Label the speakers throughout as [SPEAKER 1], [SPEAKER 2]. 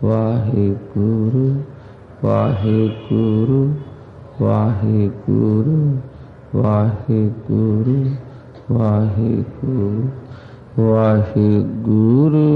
[SPEAKER 1] वाहेगुरु वाहेगुरु वाहेगुरु वाहेगुरु वाहेगुरु वाहेगुरु।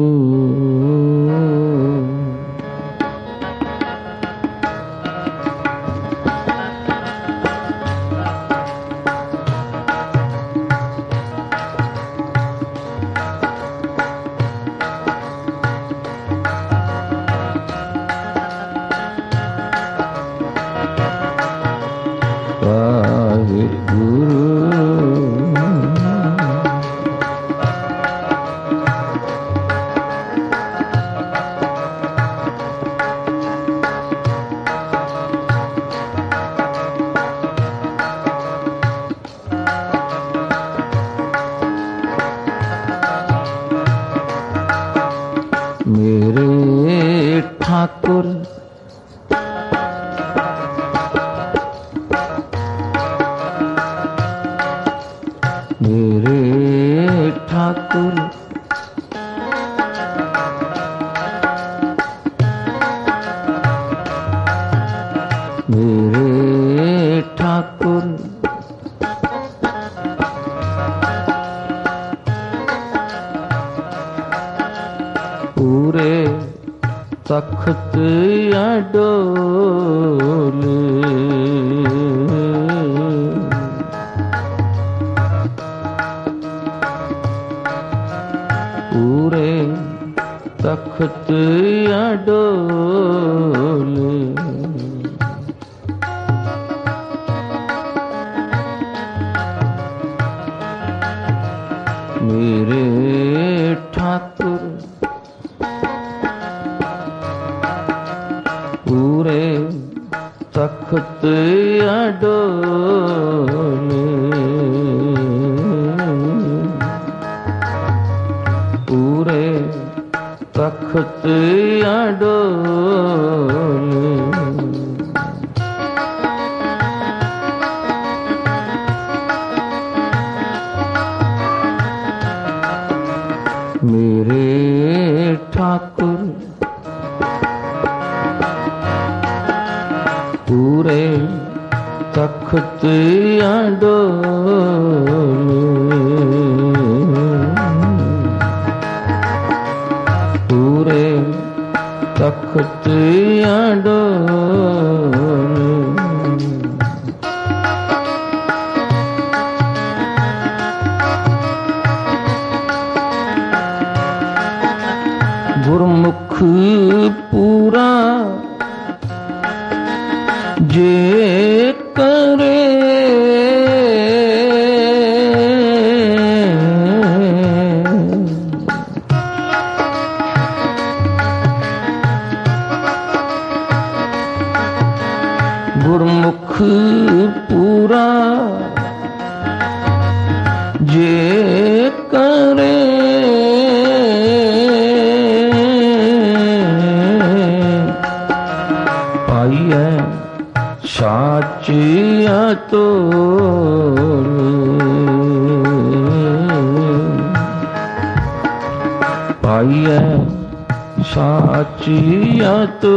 [SPEAKER 1] मेरे ठाकुर मेरे ठाकुर मेरे ठाकुर पूरे तख्त अडोले पूरे तख्त अडोले मेरे ठाकुर पूरे तख्त अडोले पूरे तख्त अडोले मेरे ठाकुर पूरे तख्त अडोले पूरे तख्त अडोले गुरमुख पूरा जे करे गुरमुख पूरा जे करे पाइए साचिया तो पाइए साचिया तो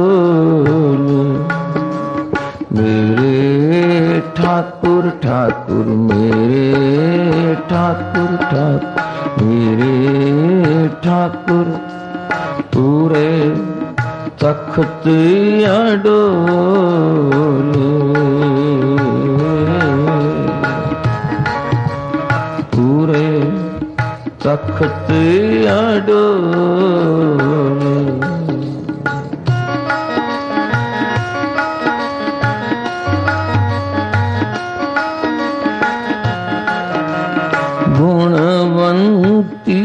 [SPEAKER 1] मेरे ठाकुर ठाकुर मेरे ठाकुर ठाकुर मेरे ठाकुर पूरे तख्त अडोले पूरे तख्त अडोले गुणवंती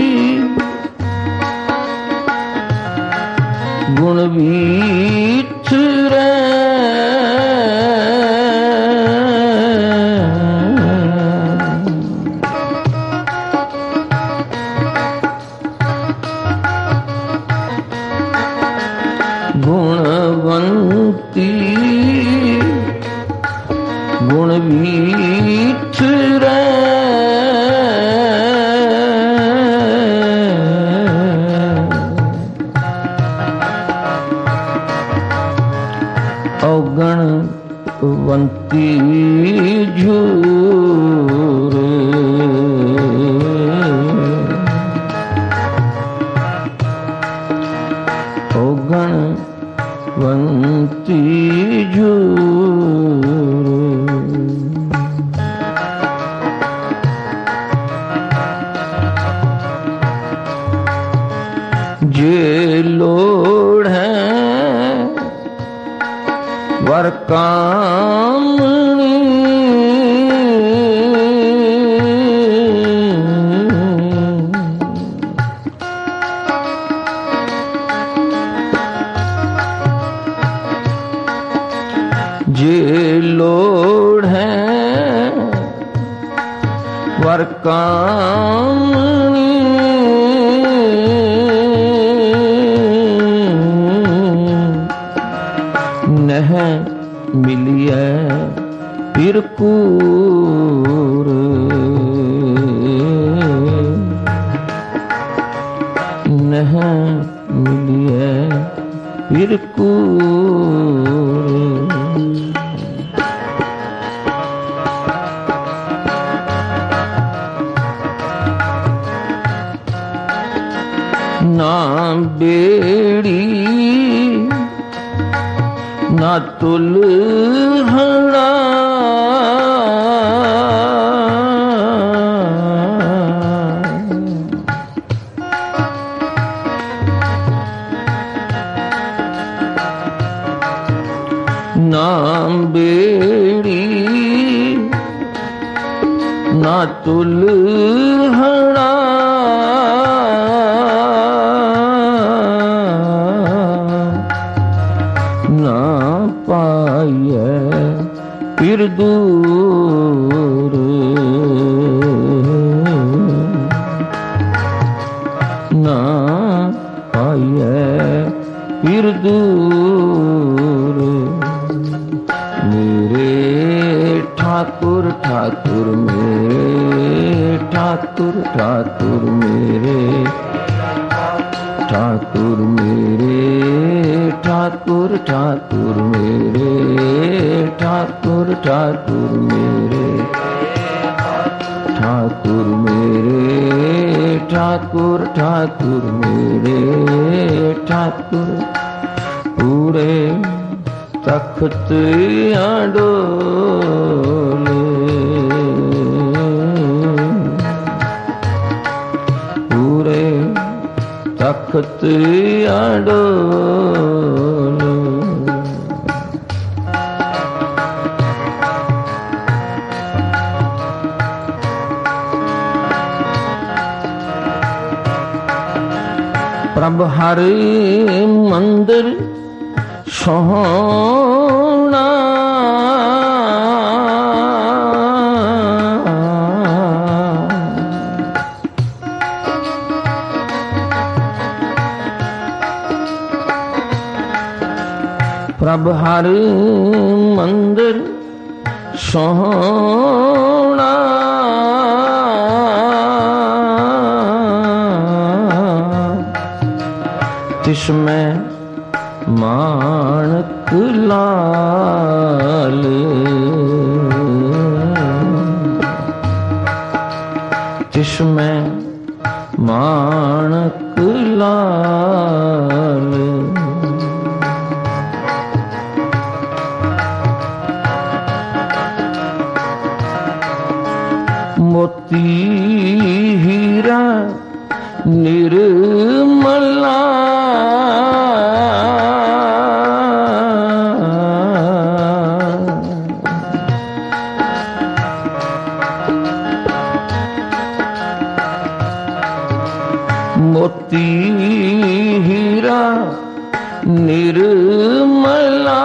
[SPEAKER 1] गुणवीठ रे गुणवंती गुणवीठ रे वंती झूर ओ गणवंती झूर जे लोड़ है वर कामनी जे लोड़ है वर कामनी नह मिलिए पिरकूर नह मिलिए पिरकूर ना बेड़ी ना तुलहड़ा ना बेड़ी ना तुलहड़ा ना पाइए फिर दूर ना पाइए फिर दूर मेरे ठाकुर ठाकुर मेरे ठाकुर ठाकुर मेरे ठाकुर मेरे ठाकुर ठाकुर मेरे ठाकुर ठाकुर मेरे ठाकुर मेरे ठाकुर ठाकुर मेरे ठाकुर पूरे तख्त आडोले पूरे तख्त आडोले प्रभ हर मंदिर सोहना प्रभ हर मंदिर सोहना तिसमें माणक लाल तिसमें माणक लाल मोती हीरा निर्मला मोती हीरा निर्मला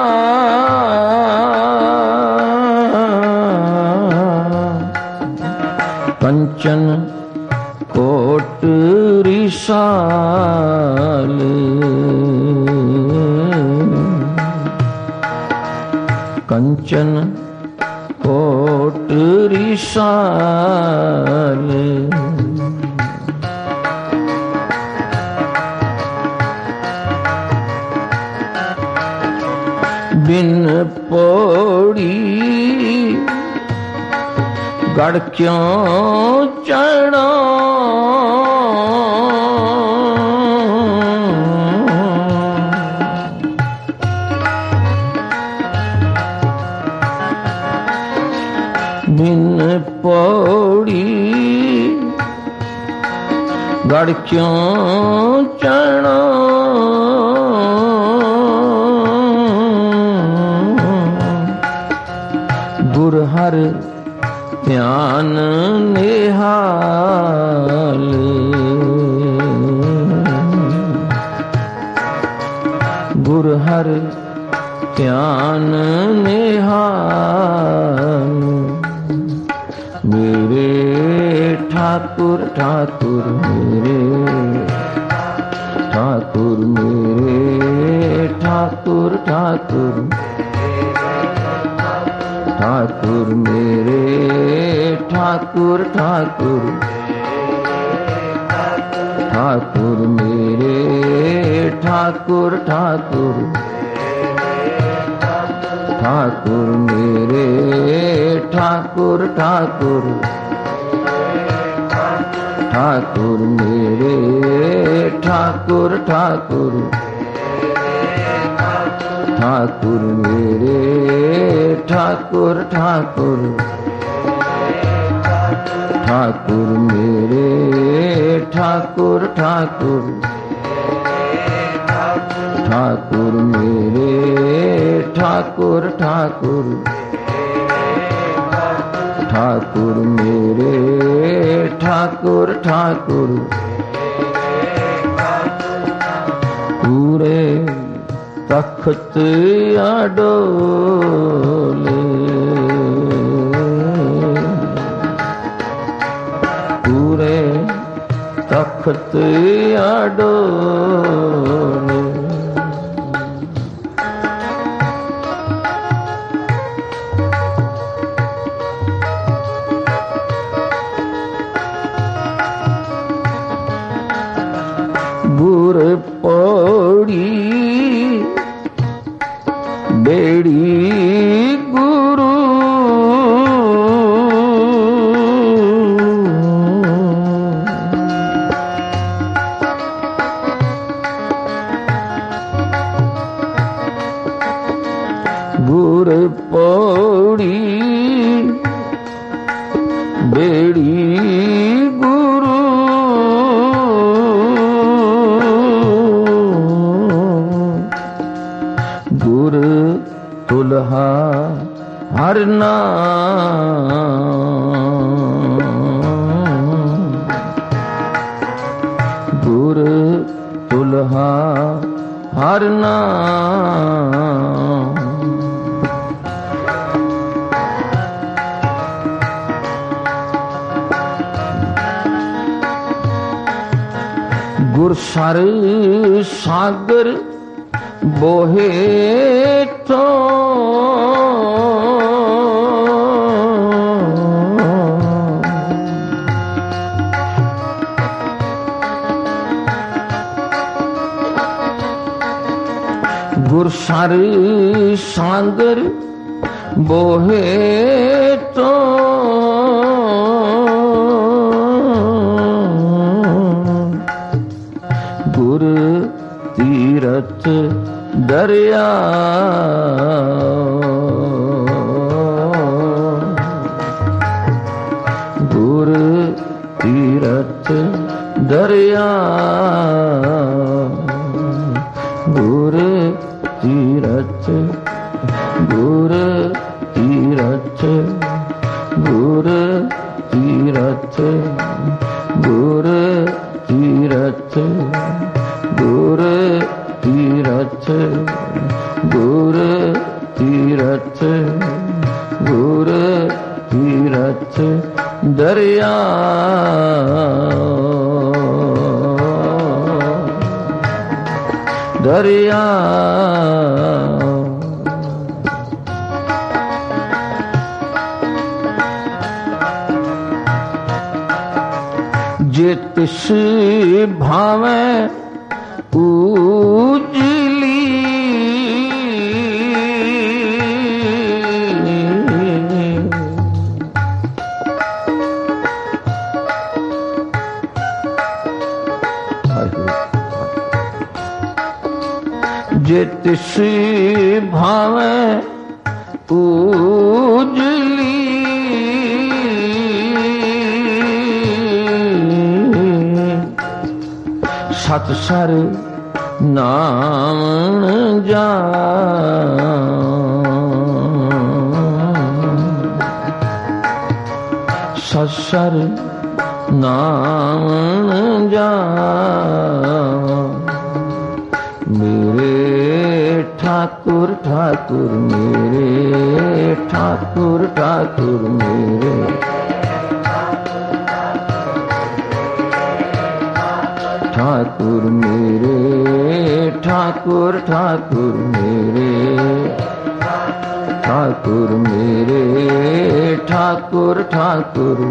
[SPEAKER 1] कंचन कोट रिसाल कंचन कोट रिसाल बिन पौड़ी गढ़ क्यों चढ़ा बिन पौड़ी गढ़ क्यों चढ़ा गुर हर ध्यान निहाल गुर हर ध्यान निहाल मेरे ठाकुर ठाकुर मेरे ठाकुर मेरे ठाकुर ठाकुर ठाकुर मेरे ठाकुर ठाकुर ठाकुर मेरे ठाकुर ठाकुर ठाकुर मेरे ठाकुर ठाकुर ठाकुर मेरे ठाकुर ठाकुर ठाकुर मेरे ठाकुर ठाकुर ठाकुर मेरे ठाकुर ठाकुर ठाकुर मेरे ठाकुर ठाकुर ठाकुर मेरे ठाकुर ठाकुर पूरे तख्त अडोले पूरे तख्त अडोले गुर पौड़ी बेड़ी गुरु गुर पौड़ी बेड़ी गुरु गुर तुलहा हर नाम गुर तुलहा हर नाम गुर सर सागर बोहे तो गुर सर सागर बोहे तो गुर तीरथ दरिया गुर तीरथ दरिया गुर तीरथ गुर तीरथ गुर तीरथ गुर तीरथ गुर तीरथ गुर तीरथ गुर तीरथ दरिया दरिया जे तिस भावे उजली जे तिस भावे उजली सतसर नाम जा सत्सर नाम जा मेरे ठाकुर ठाकुर मेरे ठाकुर ठाकुर मेरे ठाकुर मेरे ठाकुर ठाकुर मेरे ठाकुर मेरे ठाकुर ठाकुर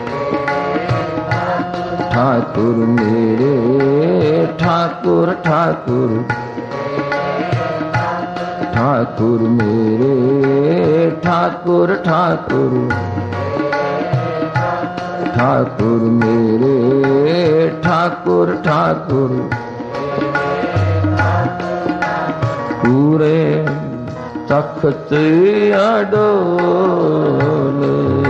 [SPEAKER 1] ठाकुर मेरे ठाकुर ठाकुर ठाकुर मेरे ठाकुर ठाकुर ठाकुर मेरे ठाकुर ठाकुर पूरे तख्त अडोल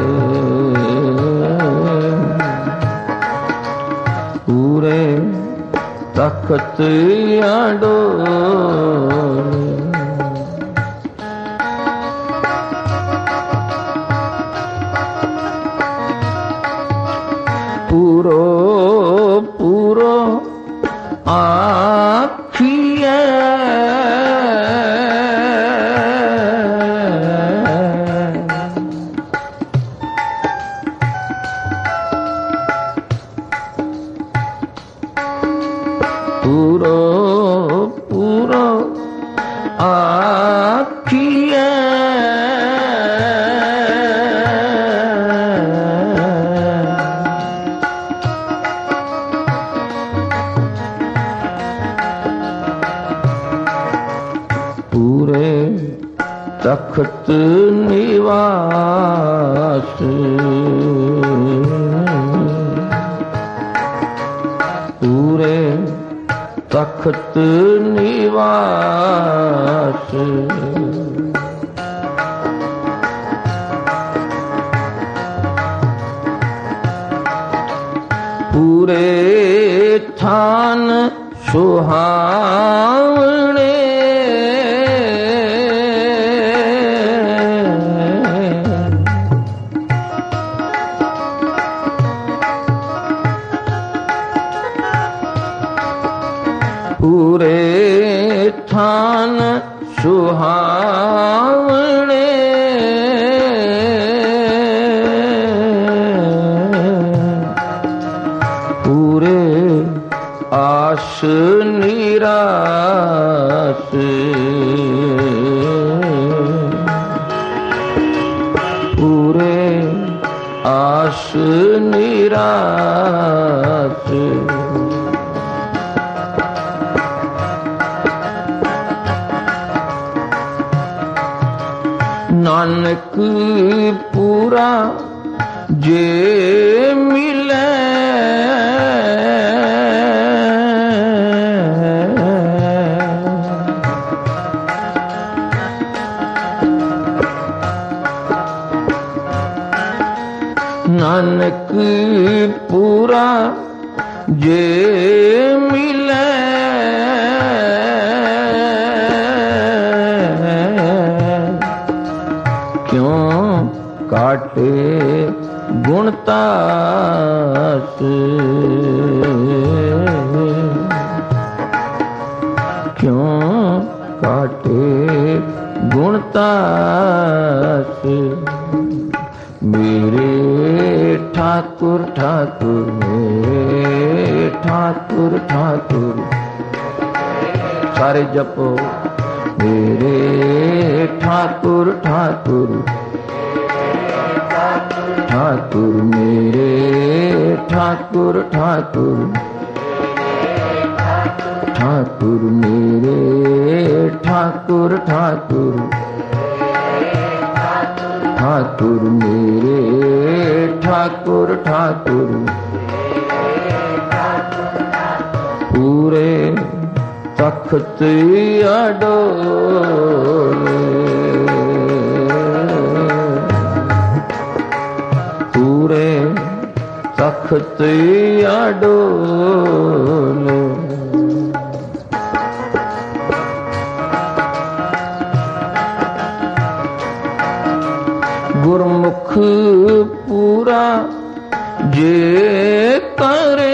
[SPEAKER 1] पूरे तख्त अडोल पूरो पूरो आखिए पूरो पूरो आखिए पूरे तख्त निवास पूरे तख्त निवास पूरे थान सुहावने पूरे थान सुहावने पूरे आस निरास पूरे आस निरास नानक पूरा जे मिले नानक पूरा जे मिले काटे गुणतास क्यों काटे गुणतास मेरे ठाकुर ठाकुर मेरे ठाकुर ठाकुर सारे जपो मेरे ठाकुर ठाकुर ठाकुर मेरे ठाकुर ठाकुर ठाकुर मेरे ठाकुर ठाकुर ठाकुर मेरे ठाकुर ठाकुर पूरे ਤਖਤ ਅਡੋਲੇ ਪੂਰੇ ਤਖਤ ਅਡੋਲੇ ਗੁਰਮੁਖ ਪੂਰਾ ਜੇ ਕਰੇ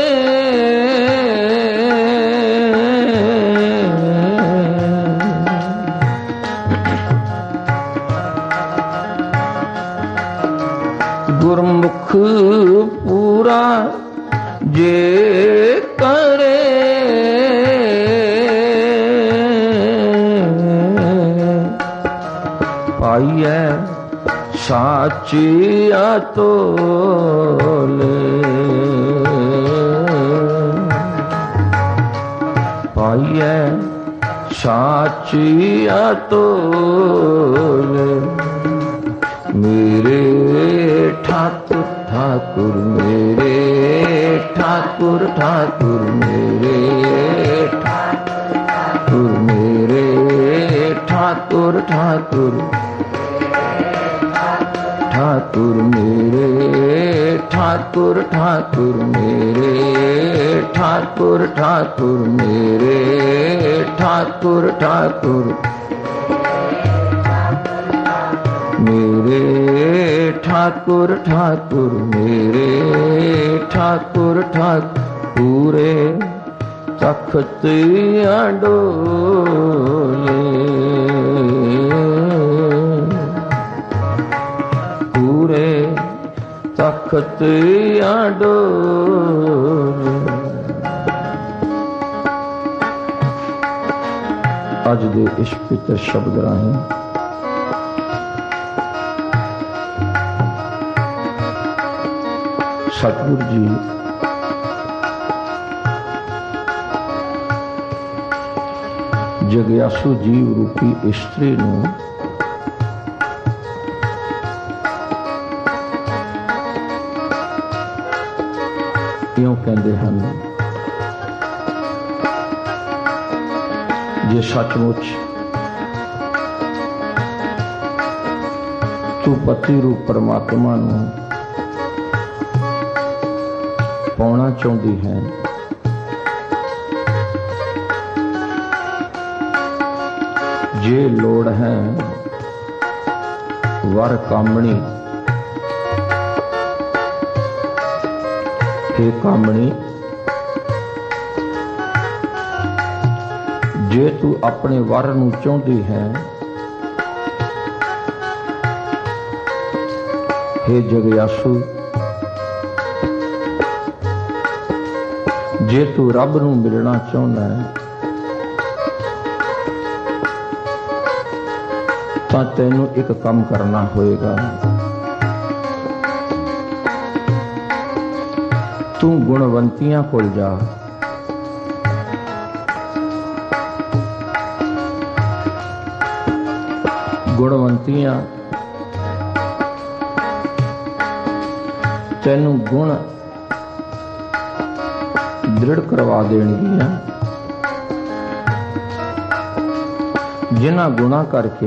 [SPEAKER 1] ਗੁਰਮੁਖ ਪੂਰਾ ਜੇ ਕਰੇ ਪਾਈਐ ਸਾਚੀਆ ਤੋਲੇ ਪਾਈਐ ਸਾਚੀਆ ਤੋਲੇ ਮੇਰੇ ठाकुर ठाकुर मेरे ठाकुर ठाकुर मेरे ठाकुर मेरे ठाकुर ठाकुर ठाकुर मेरे ठाकुर ठाकुर मेरे ठाकुर ठाकुर मेरे ठाकुर ठाकुर मेरे ठाकुर ठाकुर मेरे ठाकुर ठाकुर पूरे तख्त अडोले पूरे तख्त अडोले। अज दे इस पवित्र शब्द राਹੀਂ सतगुर जी जग्यासु जीव रूपी इस्त्री नूं इउं कहंदे हन, जे सचमुच तू पति रूप परमात्मा नूं पाउणा चाहुंदी है जे लोड़ है वर कामणी हे कामणी जे तू अपने वर नूं चाहुंदी है हे जग्यासु जे तू रब नूं मिलना चाहुंदा है तां तैनूं एक काम करना होएगा। तू गुणवंतियां कोल जा, गुणवंतियां तैनूं गुण दृढ़ करवा देणगियां, जिन्हां गुणा करके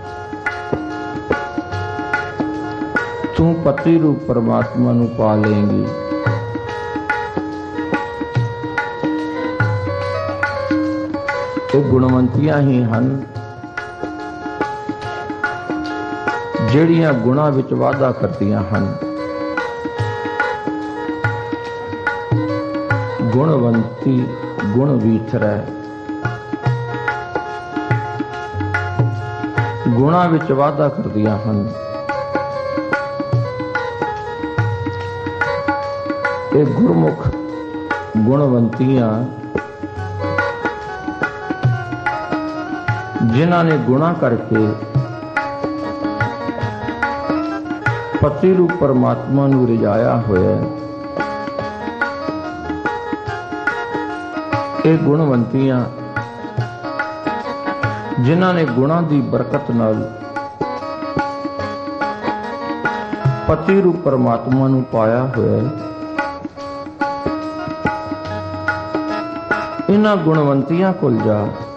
[SPEAKER 1] तू पति रूप परमात्मा नूं पा लेंगी। ये गुणवंतियां ही हन जिहड़ियां गुणां विच वाधा करदियां हन। गुणवंती गुण वीथरै गुणा विच वाधा करदियां हन। ये गुरमुख गुणवंतियां जिन्हां ने गुणा करके पति रूप परमात्मा नूं रिझाया होया, ये गुणवंतियां जिन्हां ने गुणां दी बरकत नाल पति रूप परमात्मा नूं पाया होया, इन्हां गुणवंतियां कोल जा,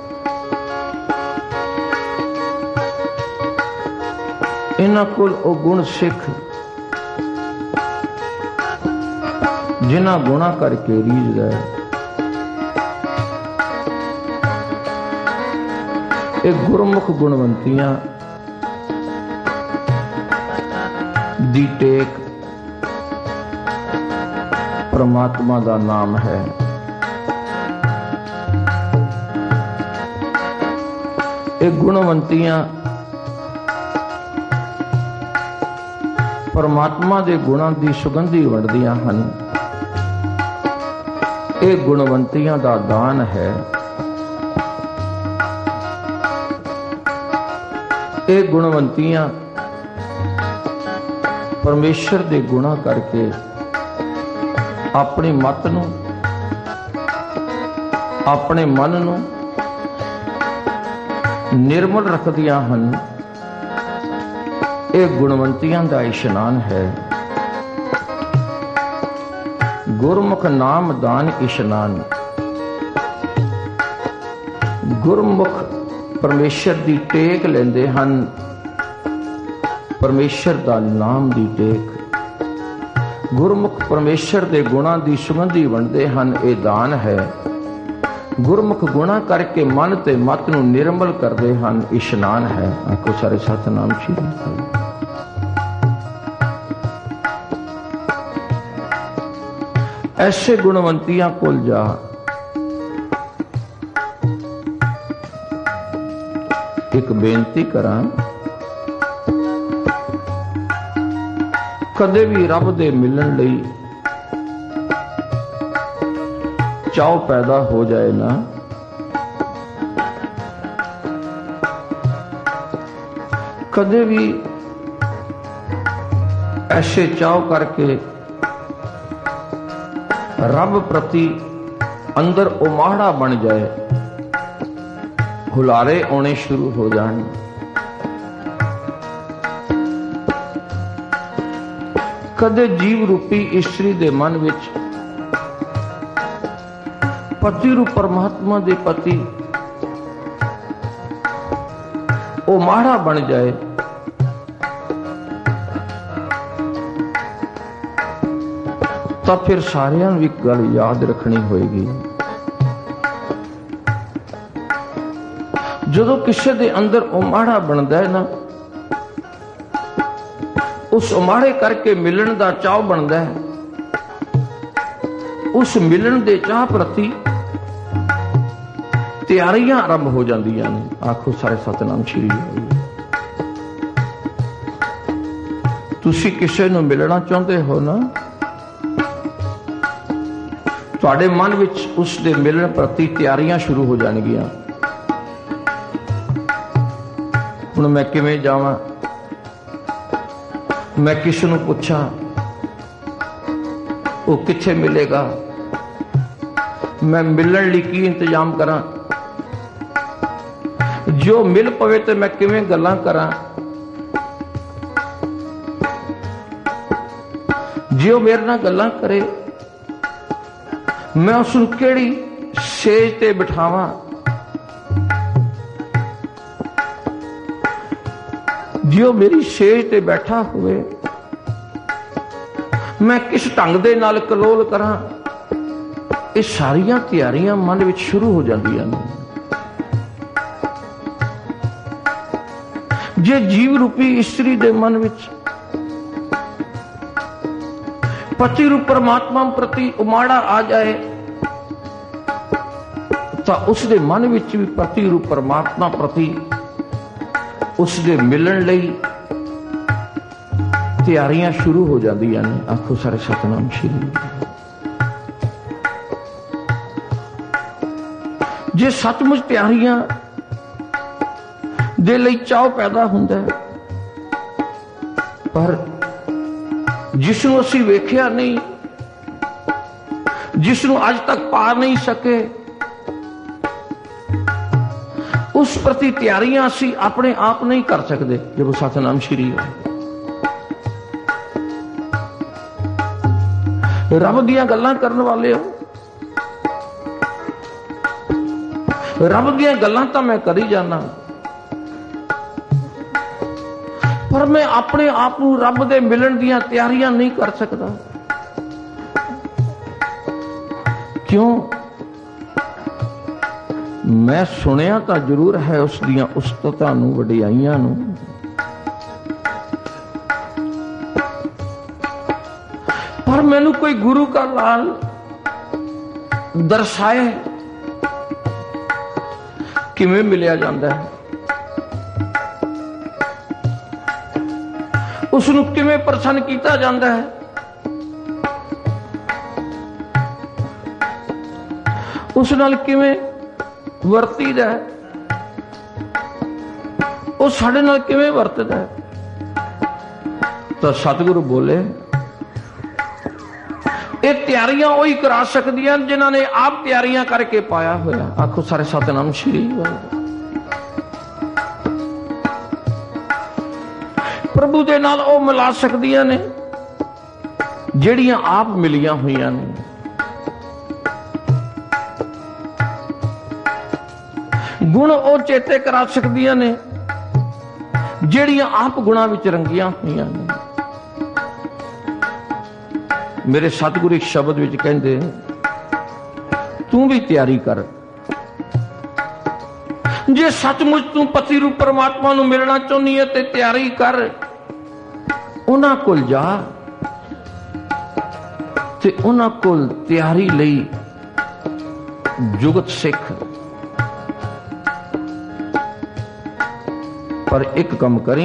[SPEAKER 1] इन्हां कोल ओ गुण सिख जिन्हां गुणा करके रीझदा है। एक गुरमुख गुणवंतियां दी टेक परमात्मा दा नाम है। एक गुणवंतियां परमात्मा दे गुणां दी सुगंधी वंडदियां हन। एक गुणवंतियां दा दान है। एक गुणवंतियां परमेश्वर दे गुणा करके अपनी मत नूं, अपने मन नूं निर्मल रखदियां हन। एक गुणवंतियां दा इशनान है। गुरमुख नाम दान इशनान। गुरमुख परमेश्वर दी टेक लेंदे हन, परमेश्वर दा नाम दी टेक। गुरमुख परमेश्वर दे गुणां दी सुगंधी वंडदे हन, ये दान है। गुरमुख गुणा करके मन ते मत नूं निर्मल करदे हन, इशनान है। आखो सारे सतनाम श्री वाहिगुरू। ऐसे गुणवंतियां कोल जा, एक बेनती करा, कदे भी रब दे मिलन लई चाव पैदा हो जाए ना, कदे भी ऐसे चाव करके रब प्रति अंदर उमाड़ा बन जाए, हुलारे आने शुरू हो जाए। कदे जीव रूपी इस्त्री दे मन विच पति रूप परमात्मा दे पति उमाड़ा बन जाए, तब फिर सारियां नूं एक गल याद रखनी होएगी। जदों किसी दे अंदर उमाड़ा बनता है ना, उस उमाड़े करके मिलन दा चाव बनता है। उस मिलन दे चाह प्रति तैयारियां आरंभ हो जांदियां ने। आखो सारे सतनाम श्री वाहिगुरू। तुसी किसी नूं मिलना चाहते हो ना, तुहाडे मन विच उस दे मिलन प्रति तैयारियां शुरू हो जाणगियां। हुण मैं किवें जावां, मैं किस नूं पुछां, वो कित्थे मिलेगा, मैं मिलण लई की इंतजाम करां, जो मिल पवे ते मैं किवें गल्लां करां, जो मेरे नाल गल्लां करे मैं उसनूं किहड़ी सेज ते बिठावां, जो मेरी सेज ते बैठा हुए मैं किस ढंग दे नाल कलोल करां। ये सारियां तैयारियां मन विच शुरू हो जांदियां ने। जे जीव रूपी इस्त्री दे मन विच पति रूप परमात्मा प्रति उमाड़ा आ जाए, तो उसके मन विच भी पति रूप परमात्मा प्रति उसके मिलन लई तैयारियां शुरू हो जांदियां ने। आखो सारे सतनाम श्री। जे सचमुच तैयारियां दे लई चाव पैदा हुंदा है, पर जिसनों असी वेख्या नहीं, जिसनों आज तक पा नहीं सके, उस प्रति तैयारियां असी अपने आप नहीं कर सकते। जब सतनाम श्री हो, रब दियां गल्लां करन वाले हो, रब दीयां गल्लां तां मैं करी जाना, पर मैं अपने आप नूं रब दे मिलण दीयां तैयारियां नहीं कर सकदा। क्यों? मैं सुनिया तां जरूर है उस दीयां उस्ततां नूं, वडियाइयां नूं, पर मैनू कोई गुरु का लाल दर्शाए किवें मिलिया जांदा है, उसनूं किवें प्रसन्न कीता जांदा है, उस नाल किवें वरतीदा है, वो साडे नाल किवें वरतदा है। तो सतगुरु बोले ये तैयारियां वही करा सकदियां जिन्हां ने आप तैयारियां करके पाया होया। आखो सारे सतनाम श्री वाहिगुरू। प्रभु दे नाल ओ मिला सकदियां ने जिहड़ियां आप मिलियां होईयां ने। गुण ओ चेते करा सकदियां ने जिहड़ियां आप गुणां विच रंगियां होईयां ने। मेरे सतगुरु एक शब्द विच कहंदे तू भी तैयारी कर, जे सचमुच तू पति रूप परमात्मा नूं मिलना चाहुंदी है ते तैयारी कर, उन्हां कोल जा ते उन्हां कोल तैयारी लई जुगत सिख। पर एक काम करी,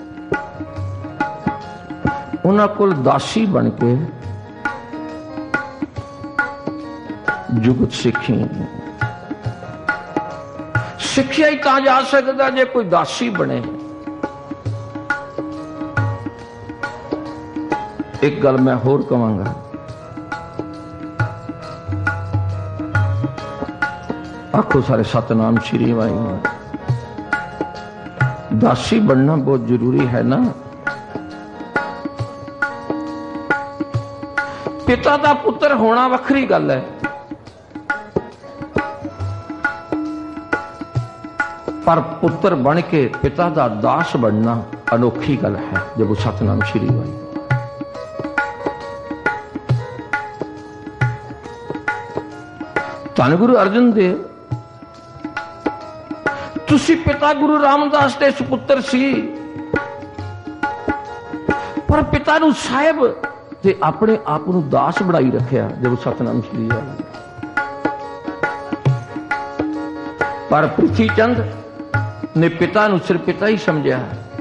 [SPEAKER 1] उन्हां कोल दासी बन के जुगत सिखी। सिखिया ही तां जा सकदा जे कोई दासी बने। एक गल मैं होर कहांगा, आखो सारे सतनाम श्री वाहिगुरू। दासी बनना बहुत जरूरी है ना। पिता दा पुत्र होना वखरी गल है, पर पुत्र बन के पिता दा दास बनना अनोखी गल है। जब वो सतनाम श्री वाहिगुरू। धन गुरु अर्जन देव तुसी पिता गुरु रामदास दे सुपुत्र सी, पर पिता नूं साहिब ते अपने आप नूं दास बनाई रखिया। जब सतनाम श्री वाहिगुरू। पर पृथ्वी चंद ने पिता नूं सिर्फ पिता ही समझिया,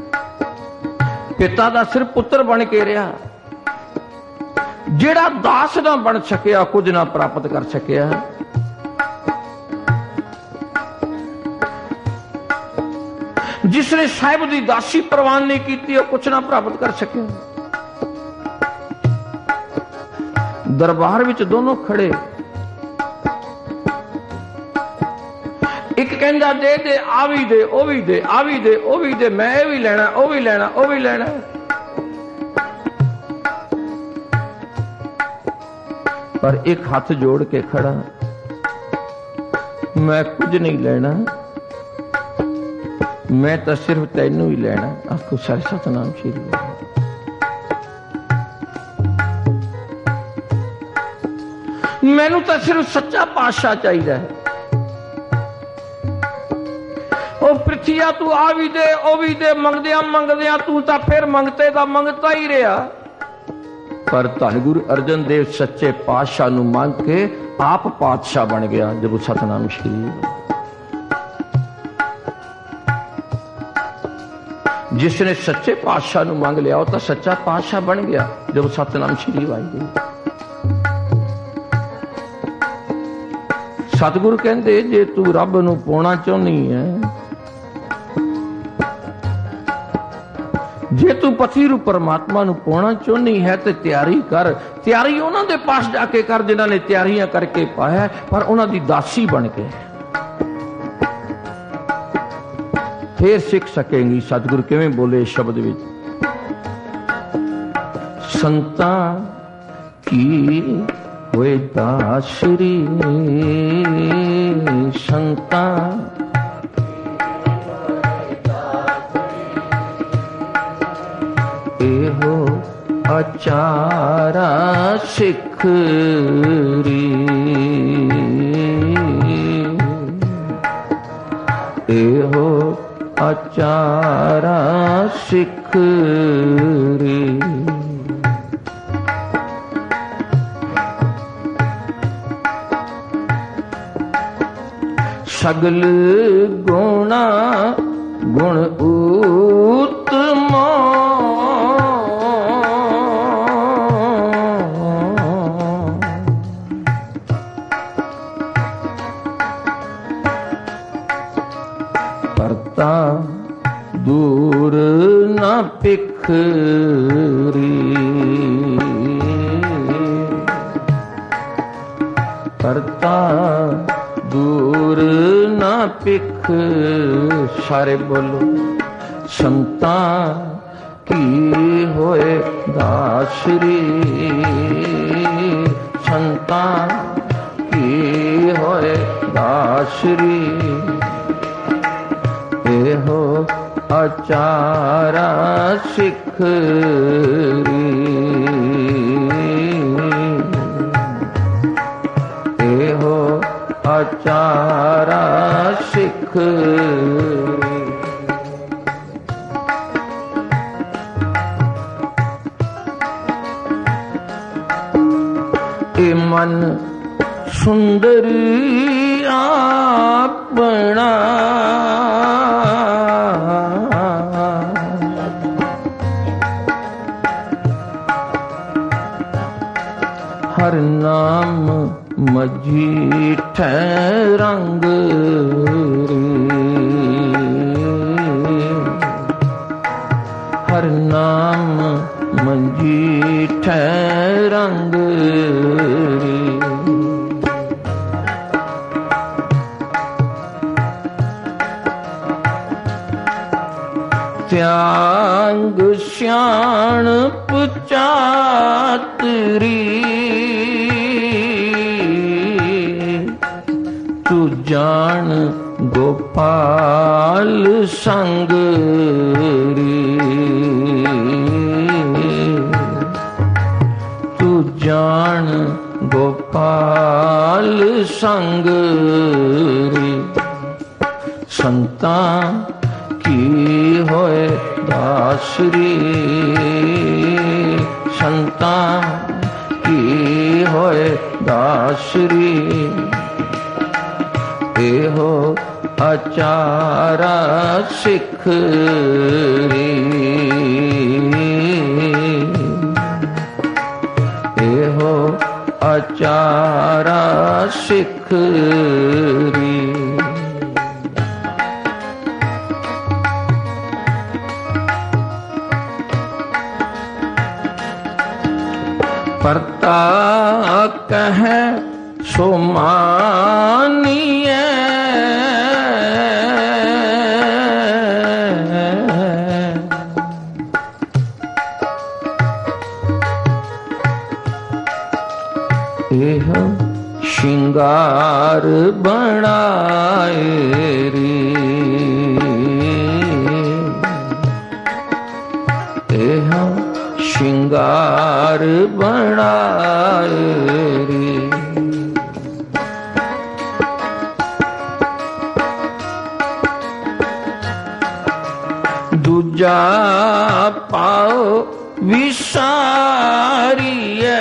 [SPEAKER 1] पिता दा सिर्फ पुत्र बन के रहा। जिहड़ा दास ना बन सकिया, कुछ ना प्राप्त कर सकिया। जिसने साहिब दी दासी प्रवान नहीं की, कुछ ना प्राप्त कर सकिया। दरबार विच दोनों खड़े, एक कहंदा दे दे आ भी दे, ओ भी दे, आ भी दे, ओ भी दे, मैं ये भी लेना, ओ भी लेना, ओ भी लेना। पर एक हाथ जोड़ के खड़ा, मैं कुछ नहीं लेना, मैं तो सिर्फ तैनू ही लेना। आपको सारे सतनाम श्री वाहिगुरू। मैनू तो सिर्फ सच्चा पातशाह चाहिए। पृथ्विया तू आ भी दे, ओ भी दे, मंगदिया तू तो फिर मंगते दा मंगता ही रहा। पर धन गुरु अर्जन देव सच्चे पातशाह नूं मंग के आप पातशाह बन गया। जब सतनाम श्री। जिसने सच्चे पातशाह नूं मंग लिया, वो तो सच्चा पातशाह बन गया। जब सतनाम श्री वाहिगुरू। सतगुरु कहंदे जे तू रब नूं पाउणा चाहुंदी है, जे तू पति रूप परमात्मा नूं पाउणा चाहुंदी है तो तैयारी कर। तैयारी उन्हां दे पास जाके कर जिन्हां ने तैयारियां करके पाया, पर उन्हां दी दासी बन के फिर सीख सकेंगी। सतगुरु किवें बोले शब्द विच, संतां की ਹੋਏ ਦਾਸਰੀ ਸੰਤਾਂ ਇਹੋ ਆਚਾਰਾ ਸਿੱਖਰੀ ਇਹੋ ਆਚਾਰਾ ਸਿੱਖਰੀ ਸਗਲ ਗੁਣਾ ਗੁਣ ਉਤਮਾ ਪਰਤਾ ਦੂਰ ਨਾ ਪਿਖਰੀ ਪਰਤਾ ਦੂਰ ਨਾ ਪਿਖ ਸਾਰੇ ਬੋਲੋ ਸੰਤਾਂ ਕੀ ਹੋਏ ਦਾਸਰੀ ਸੰਤਾਂ ਕੀ ਹੋਏ ਦਾਸਰੀ ਇਹੋ ਆਚਾਰਾ ਸਿੱਖਰੀ ਇਹੋ ਆਚਾਰਾ ਸਿੱਖਰੀ ਇਹ ਮਨ ਸੁੰਦਰੀ ਆਪਣਾ ਹਰ ਨਾਮ ਮਜੀਠੈ ਰੰਗ ਹਰ ਨਾਮ ਮਜੀਠੈ ਰੰਗ ਤਿਆਗ ਸਿਆਣਪ ਚਾਤਰੀ ਤੂੰ ਜਾਣ ਗੋਪਾਲ ਸੰਗਰੀ ਤੂੰ ਜਾਣ ਗੋਪਾਲ ਸੰਗਰੀ ਸੰਤਾਂ ਕੀ ਹੋਏ ਦਾਸਰੀ ਸੰਤਾਂ ਕੀ ਹੋਏ ਦਾਸਰੀ ਇਹੋ ਆਚਾਰਾ ਸਿੱਖਰੀ ਇਹੋ ਆਚਾਰਾ ਸਿੱਖਰੀ ਪਰਤਾ ਕਹੈ ਸੋ ਮਾਨੀਐ ਇਹ ਸ਼ਿੰਗਾਰ ਬਣਾਏ ਰੀ ਇਹ ਸ਼ਿੰਗਾਰ ਬਣਾਏ ਰੀ ਦੂਜਾ ਪਾਓ ਵਿਸਾਰੀਐ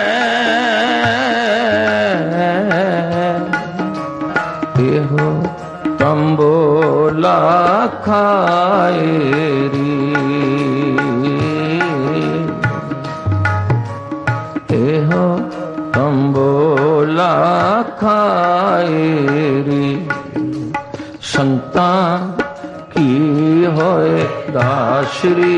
[SPEAKER 1] ਇਹੋ ਤੰਬੋਲਾ ਖਾਏ ਰੀ ਇਹੋ ਤੰਬੋਲਾ ਖਾਏ ਰੀ ਸੰਤਾਂ ਕੀ ਹੋਏ ਦਾਸਰੀ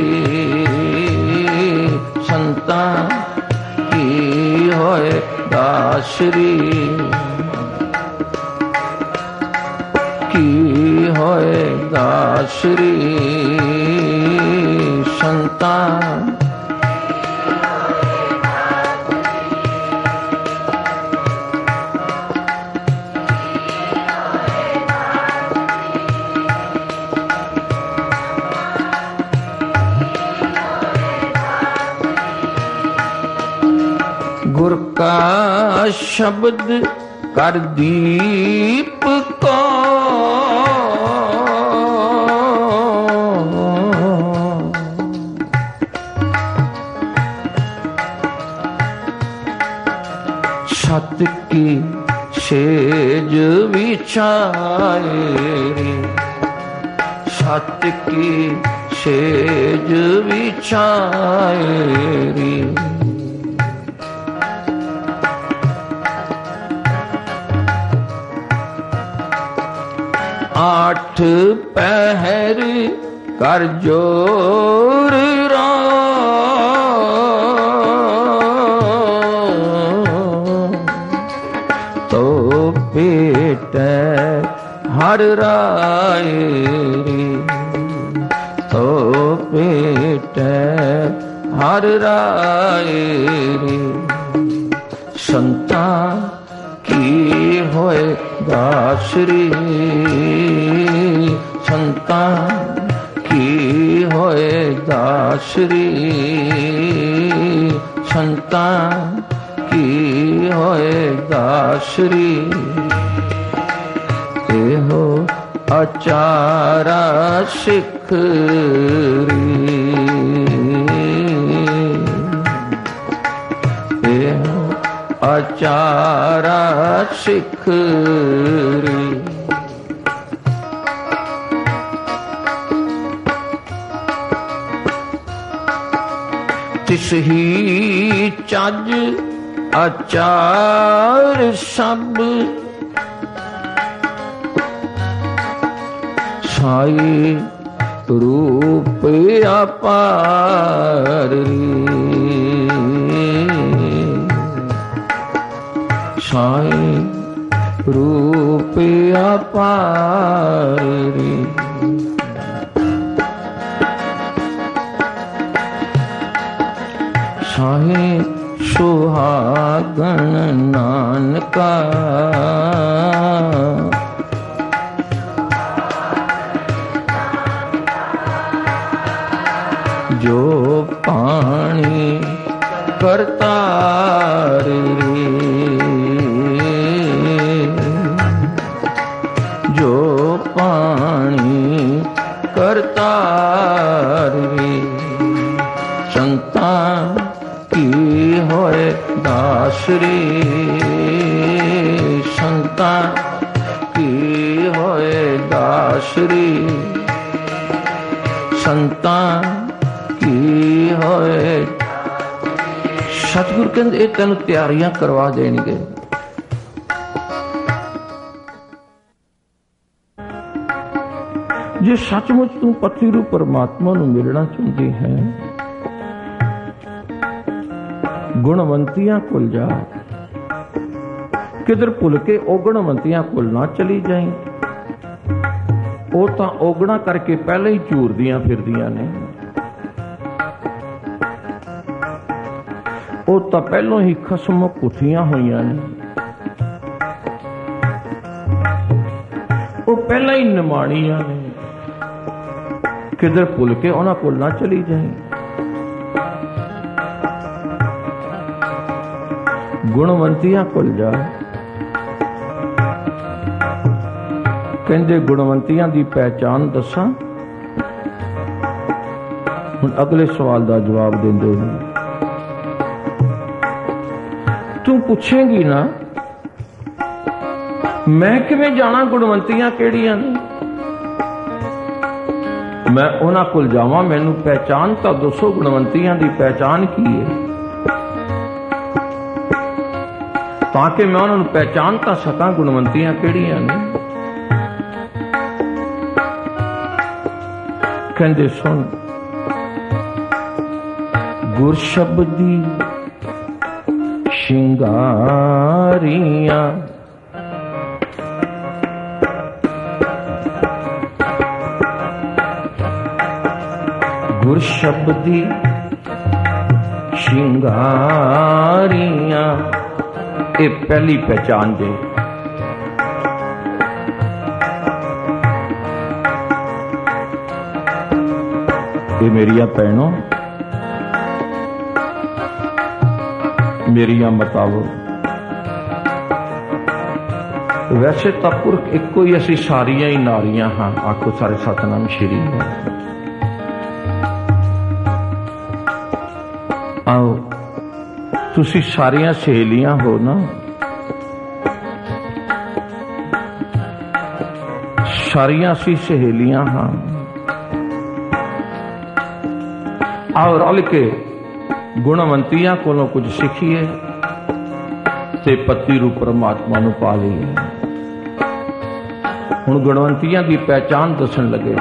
[SPEAKER 1] ਸੰਤਾਂ ਕੀ ਹੋਏ ਦਾਸਰੀ ਕੀ ਹੋਏ ਦਾਸਰੀ ਸੰਤਾਂ का शब्द कर दीप को, छत की सेज बिछाए रे, छत की सेज बिछाए रे। आठ पहर कर जोर रो, तो पेट हर राय रे, तो पेट हर राय रे। संता की होए दासरी, संता की होए दासरी, संता की होए दासरी। एहो आचारा सिखरी, एहो आचारा सिखरी। तिस ही चज आचार सब, साई रूप अपार रे, साई रूप अपार रे। साहे सुहागन नानका, जो पानी करतार रे, जो पानी करतार रे। संता की होए दासरी, संता की होए दासरी, संता की होए। सतगुरु कहंदे ये तेन तैयारियां करवा देणगे। जे सचमुच तू पति रूप परमात्मा नूं मिलना चाहती है, गुणवंतियां कोल जा, किधर भुल के ओगणवंतियां कोल ना चली जाए। वो तां ओगणा करके पहले ही झूरदियां फिरदियां ने, वो तां पहलों ही खसम कुठियां होइयां ने, वो पहला ही निमाणियां ने। किधर भुल के उन्हां कोल ना चली जाए। गुणवंतियां कोल जा, कहंदे गुणवंतियां दी पहचान दसां। हुण अगले सवाल दा जवाब देंदे हैं। तू पूछेंगी ना मैं किवें जाना गुणवंतियां केड़ियां ने? मैं उन्हां कोल जावां, मैनूं पहचान तां दसो गुणवंतियां दी पहचान की है, ताकि मैं उन्होंने पहचान तां सकां गुणवंतियां केड़ियां ने। कहंदे सुन, गुर शब्दी शिंगारियां, गुर शब्दी शिंगारियां, ये पहली पहचान दे। ये मेरिया भैनों, ਮੇਰੀਆਂ ਮੁਤਾਬਕ। ਵੈਸੇ ਤਾਂ ਪੁਰਖ ਇੱਕੋ ਹੀ, ਅਸੀਂ ਸਾਰੀਆਂ ਹੀ ਨਾਰੀਆਂ ਹਾਂ। ਆਖੋ ਸਾਰੇ ਸਤਿਨਾਮ ਸ਼੍ਰੀ। ਆਓ ਤੁਸੀਂ ਸਾਰੀਆਂ ਸਹੇਲੀਆਂ ਹੋ ਨਾ, ਸਾਰੀਆਂ ਅਸੀਂ ਸਹੇਲੀਆਂ ਹਾਂ। ਆਓ ਰਲ ਕੇ ਗੁਣਵੰਤੀਆਂ ਕੋਲੋਂ ਕੁਝ ਸਿੱਖੀਏ ਤੇ ਪਤੀ ਰੂਪ ਪਰਮਾਤਮਾ ਨੂੰ ਪਾ ਲਈਏ। ਹੁਣ ਗੁਣਵੰਤੀਆਂ ਦੀ ਪਹਿਚਾਨ ਦੱਸਣ ਲੱਗੇ।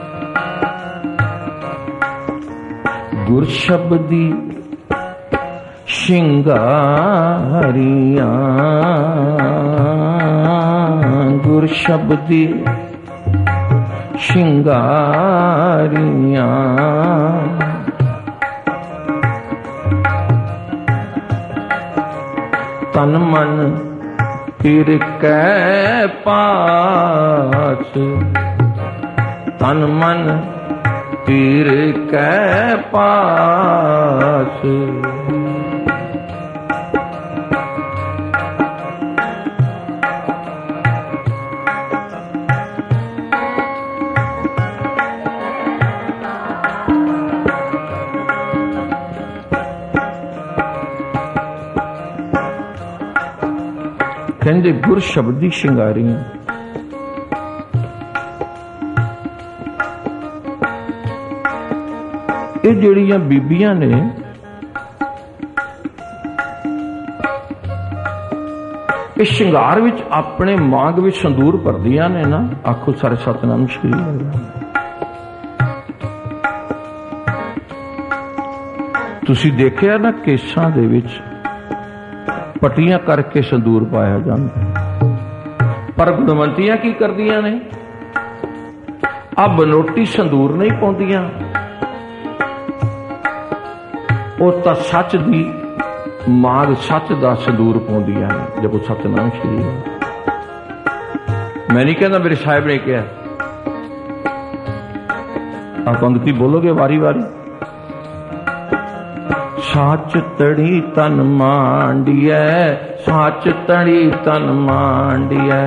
[SPEAKER 1] ਗੁਰ ਸ਼ਬਦੀ ਸ਼ਿੰਗਾਰੀਆਂ, ਗੁਰ ਸ਼ਬਦੀ ਸ਼ਿੰਗਾਰੀਆਂ, ਤਨ ਮਨ ਪੀਰ ਕੈ ਪਾਸ, ਤਨ ਮਨ ਪੀਰ ਕੈ ਪਾਸ। ਕਹਿੰਦੇ ਗੁਰ ਸ਼ਬਦੀ ਸ਼ਿੰਗਾਰੀਆਂ। ਇਹ ਜਿਹੜੀਆਂ ਬੀਬੀਆਂ ਨੇ, ਇਹ ਸ਼ਿੰਗਾਰ ਵਿੱਚ ਆਪਣੇ ਮਾਂਗ ਵਿੱਚ ਸੰਦੂਰ ਭਰਦੀਆਂ ਨੇ ਨਾ। ਆਖੋ ਸਾਰੇ ਸਤਿਨਾਮ ਸ਼੍ਰੀ। ਤੁਸੀਂ ਦੇਖਿਆ ਨਾ ਕੇਸਾਂ ਦੇ ਵਿੱਚ ਪੱਟੀਆਂ ਕਰਕੇ ਸੰਦੂਰ ਪਾਇਆ ਜਾਂਦਾ, ਪਰ ਗੁਣਵੰਤੀਆਂ ਕੀ ਕਰਦੀਆਂ ਨੇ? ਆ ਬਨੋਟੀ ਸੰਦੂਰ ਨਹੀਂ ਪਾਉਂਦੀਆਂ, ਉਹ ਤਾਂ ਸੱਚ ਦੀ ਮਾਗ, ਸੱਚ ਦਾ ਸੰਦੂਰ ਪਾਉਂਦੀਆਂ ਨੇ। ਜਦੋਂ ਸਤਿਨਾਮ ਸ਼੍ਰੀ। ਮੈਂ ਨਹੀਂ ਕਹਿੰਦਾ, ਮੇਰੇ ਸਾਹਿਬ ਨੇ ਕਿਹਾ। ਆ ਪੰਕਤੀ ਬੋਲੋਗੇ ਵਾਰੀ ਵਾਰੀ। ਸਾਚ ਤੜੀ ਤਨ ਮਾਂਡੀਐ, ਸਾਚ ਤੜੀ ਤਨ ਮਾਂਡੀਐ,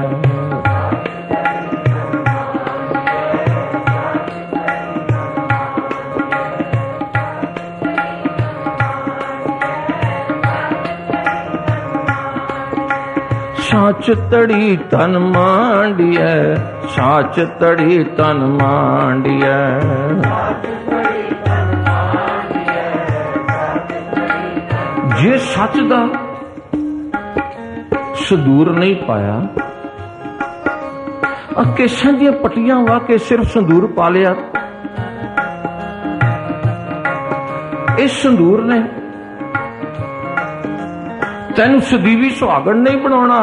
[SPEAKER 1] ਸਾਚ ਤੜੀ ਤਨ ਮਾਂਡੀਐ, ਸਾਚ ਤੜੀ ਤਨ ਮਾਂਡੀਐ। ਜੇ ਸੱਚ ਦਾ ਸੰਦੂਰ ਨਹੀਂ ਪਾਇਆ, ਕੇਸਾਂ ਦੀਆਂ ਪੱਟੀਆਂ ਵਾ ਕੇ ਸਿਰਫ ਸੰਦੂਰ ਪਾ ਲਿਆ, ਇਸ ਸੰਦੂਰ ਨੇ ਤੈਨੂੰ ਸਦੀਵੀ ਸੁਹਾਗਣ ਨਹੀਂ ਬਣਾਉਣਾ।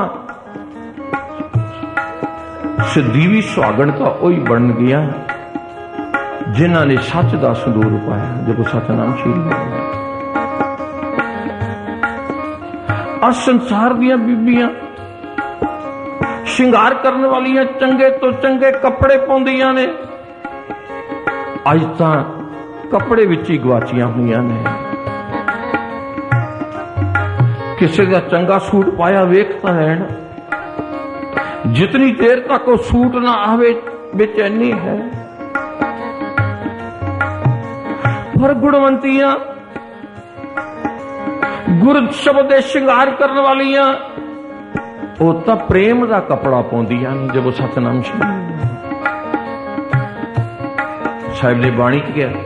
[SPEAKER 1] ਸਦੀਵੀ ਸੁਹਾਗਣ ਤਾਂ ਉਹੀ ਬਣ ਗਿਆ ਜਿਨ੍ਹਾਂ ਨੇ ਸੱਚ ਦਾ ਸੰਦੂਰ ਪਾਇਆ। ਜਦੋਂ ਸਤਿਨਾਮ ਸ਼੍ਰੀ। ਆ ਸੰਸਾਰ ਦੀਆਂ ਬੀਬੀਆਂ ਸ਼ਿੰਗਾਰ ਕਰਨ ਵਾਲੀਆਂ ਚੰਗੇ ਤੋਂ ਚੰਗੇ ਕੱਪੜੇ ਪਾਉਂਦੀਆਂ ਨੇ, ਅੱਜ ਤਾਂ ਕੱਪੜੇ ਵਿੱਚ ਹੀ ਗਵਾਚੀਆਂ ਹੋਈਆਂ ਨੇ। ਕਿਸੇ ਦਾ ਚੰਗਾ ਸੂਟ ਪਾਇਆ ਵੇਖ ਤਾਂ ਲੈਣ, ਜਿਤਨੀ ਦੇਰ ਤੱਕ ਉਹ ਸੂਟ ਨਾ ਆਵੇ ਬੇਚੈਨੀ ਹੈ। ਪਰ ਗੁਣਵੰਤੀਆਂ ਗੁਰ ਸ਼ਬਦ ਦੇ ਸ਼ਿੰਗਾਰ ਕਰਨ ਵਾਲੀਆਂ, ਉਹ ਤਾਂ ਪ੍ਰੇਮ ਦਾ ਕੱਪੜਾ ਪਾਉਂਦੀਆਂ ਨੇ। ਜਦੋਂ ਸਤਿਨਾਮ ਸ਼੍ਰੀ ਸਾਹਿਬ ਨੇ ਬਾਣੀ ਚ ਕਿਹਾ,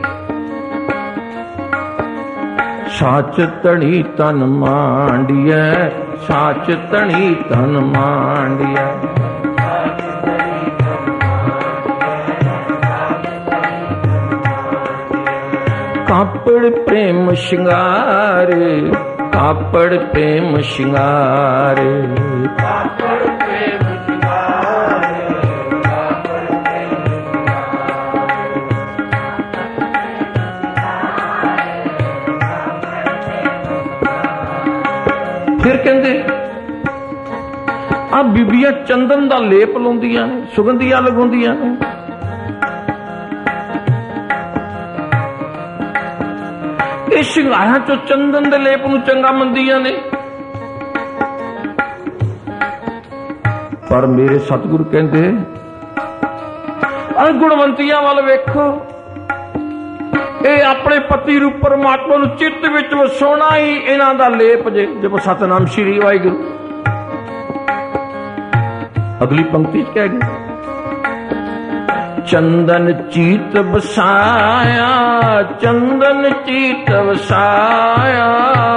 [SPEAKER 1] ਸਾਚ ਤਣੀ ਤਨ ਮਾਂਡੀਐ, ਸਾਚ ਤਣੀ ਤਨ ਮਾਂਡੀਐ। ਕਾਪੜ ਪ੍ਰੇਮ ਸ਼ਿੰਗਾਰ, ਕਾਪੜ ਪ੍ਰੇਮ ਸ਼ਿੰਗਾਰ, ਕਾਪੜ ਪ੍ਰੇਮ ਸ਼ਿੰਗਾਰ, ਕਾਪੜ ਪ੍ਰੇਮ ਸ਼ਿੰਗਾਰ। ਫਿਰ ਕਹਿੰਦੇ ਆ ਬੀਬੀਆਂ ਚੰਦਨ ਦਾ ਲੇਪ ਲਾਉਂਦੀਆਂ ਨੇ, ਸੁਗੰਧੀਆਂ ਲਗਾਉਂਦੀਆਂ ਨੇ। ਇਹ ਸ਼ਿੰਗਾਰਾਂ ਚੋਂ ਚੰਦਨ ਦੇ ਲੇਪ ਨੂੰ ਚੰਗਾ ਮੰਨਦੀਆਂ ਨੇ। ਪਰ ਮੇਰੇ ਸਤਿਗੁਰੂ ਕਹਿੰਦੇ ਗੁਣਵੰਤੀਆਂ ਵੱਲ ਵੇਖੋ, ਇਹ ਆਪਣੇ ਪਤੀ ਰੂਪ ਪਰਮਾਤਮਾ ਨੂੰ ਚਿੱਤ ਵਿੱਚ ਵਸਾਉਣਾ ਹੀ ਇਹਨਾਂ ਦਾ ਲੇਪ ਜੇ। ਜਪੋ ਸਤਨਾਮ ਸ਼੍ਰੀ ਵਾਹਿਗੁਰੂ। ਅਗਲੀ ਪੰਕਤੀ ਚ ਕਹਿ ਗਏ, ਚੰਦਨ ਚੀਤ ਵਸਾਇਆ, ਚੰਦਨ ਚੀਤ ਵਸਾਇਆ,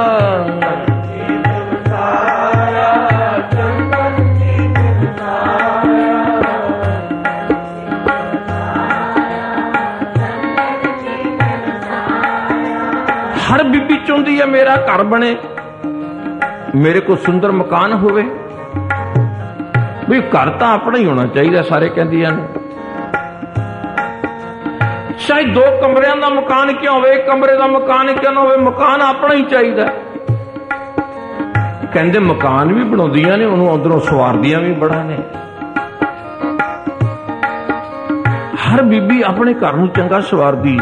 [SPEAKER 1] हर बीबी चाहती है मेरा घर बने, मेरे को सुंदर मकान होवे। भी घर तो अपना ही होना चाहिए, सारे कहदियां ने। चाहे 2 कमरियां का मकान क्यों हो, 1 कमरे का मकान क्यों ना हो, मकान अपना ही चाहिए। कहते मकान भी बनाउंदियां ने, उन्होंने उधरों सवारदियां भी बड़ा ने। हर बीबी अपने घर नूं चंगा सवारदी।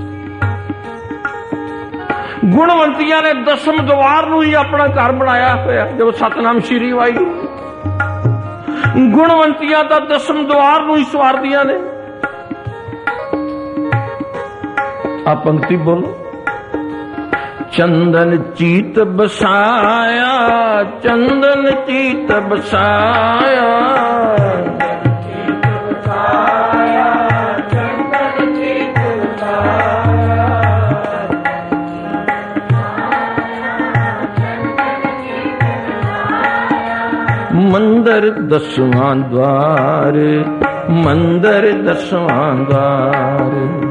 [SPEAKER 1] गुणवंतियां ने 10वें द्वार नूं ही अपना घर बनाया होया। जब सतनाम श्री वाहिगुरू। गुणवंतियां तां 10वें द्वार नूं ही सवारदियां ने। आ पंक्ति बोलो, चंदन चीत बसाया, चंदन चीत बसाया, मंदिर 10वां द्वार, मंदिर 10वां द्वार।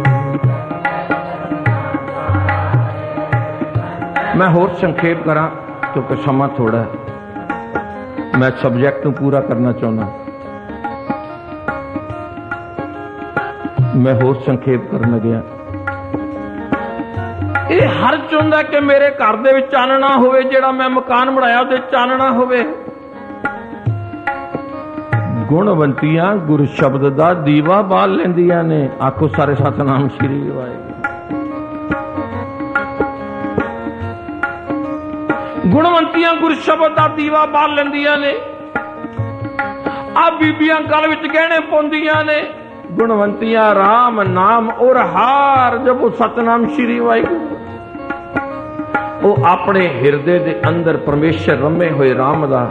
[SPEAKER 1] मैं होर संखेप करा क्योंकि समा थोड़ा है, मैं सब्जेक्ट को पूरा करना चाहना। मैं होर संखेप करने गया। ये हर चाहता कि मेरे घर दे विच चानना होवे, जिहड़ा मैं मकान बनाया उहदे चानना होवे। गुणवंतियां गुरु शब्द दा दीवा बाल लेंदियां ने। आखो सारे सतनाम श्री वाहिगुरू। गुणवंतियां गुरु शब्द दा दीवा बाल लेंदियां ने। आ बीबियां गल विच गहने पाउंदियां ने। गुणवंतियां राम नाम और हार जपो सतनाम श्री वाहिगुरू। वो अपने हिरदे दे अंदर परमेश्वर रमे हुए राम दा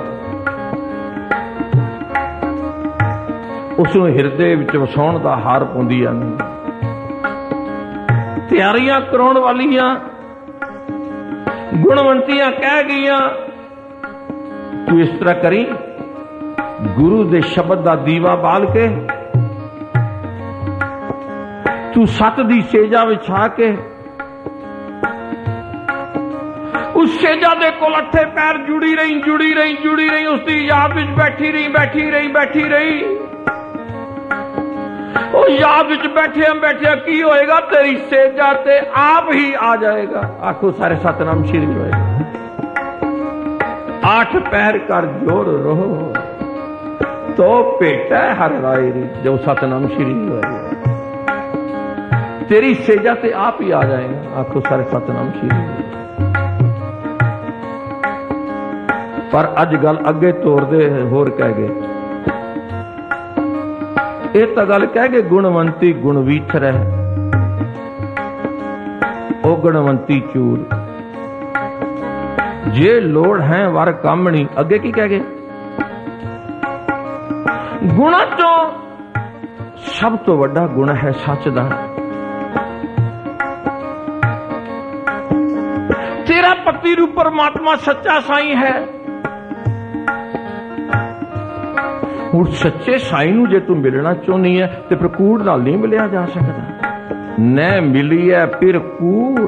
[SPEAKER 1] उसनूं हिरदे विच वसाउण दा हार पाउंदियां ने। तैयारियां कराउण वालियां गुणवंतियां कह गईयां, तू इस तरह करी, गुरु दे शब्द दा दीवा बाल के, तू सत दी सेजा विछा के, उस सेजा दे कोल अठे पैर जुड़ी रही, जुड़ी रही, जुड़ी रही, उसकी याद विच बैठी रही, बैठी रही, बैठी रही। याद विच बैठे बैठे की होएगा, तेरी सेजा ते आप ही आ जाएगा। आखो सारे सतनाम श्री वाहिगुरू। 8 पैर कर जोर रहो तो पेटा हर राय री। जो सतनाम श्री वाहिगुरू। तेरी सेजा ते आप ही आ जाएगा। आखो सारे सतनाम श्री वाहिगुरू। पर अज गल अगे तोड़दे होर कह गए। ਇਹ ਤਾਂ ਗੱਲ ਕਹਿ ਕੇ ਗੁਣਵੰਤੀ ਗੁਣ ਵਿਚਰੈ, ਉਹ ਗੁਣਵੰਤੀ ਚੂਰ ਜੇ ਲੋੜ ਹੈ ਵਰ ਕਾਮਣੀ। ਅੱਗੇ ਕੀ ਕਹਿ ਗਏ? ਗੁਣਾਂ ਚੋਂ ਸਭ ਤੋਂ ਵੱਡਾ ਗੁਣ ਹੈ ਸੱਚ ਦਾ। ਤੇਰਾ ਪਤੀ ਰੂਪ ਪਰਮਾਤਮਾ ਸੱਚਾ ਸਾਈਂ ਹੈ। ਹੁਣ सच्चे साई नूं जे तू मिलना चाहनी है तो फिर कूड़ नाल नहीं मिलिया जा सकता। न मिली है फिर कूड़।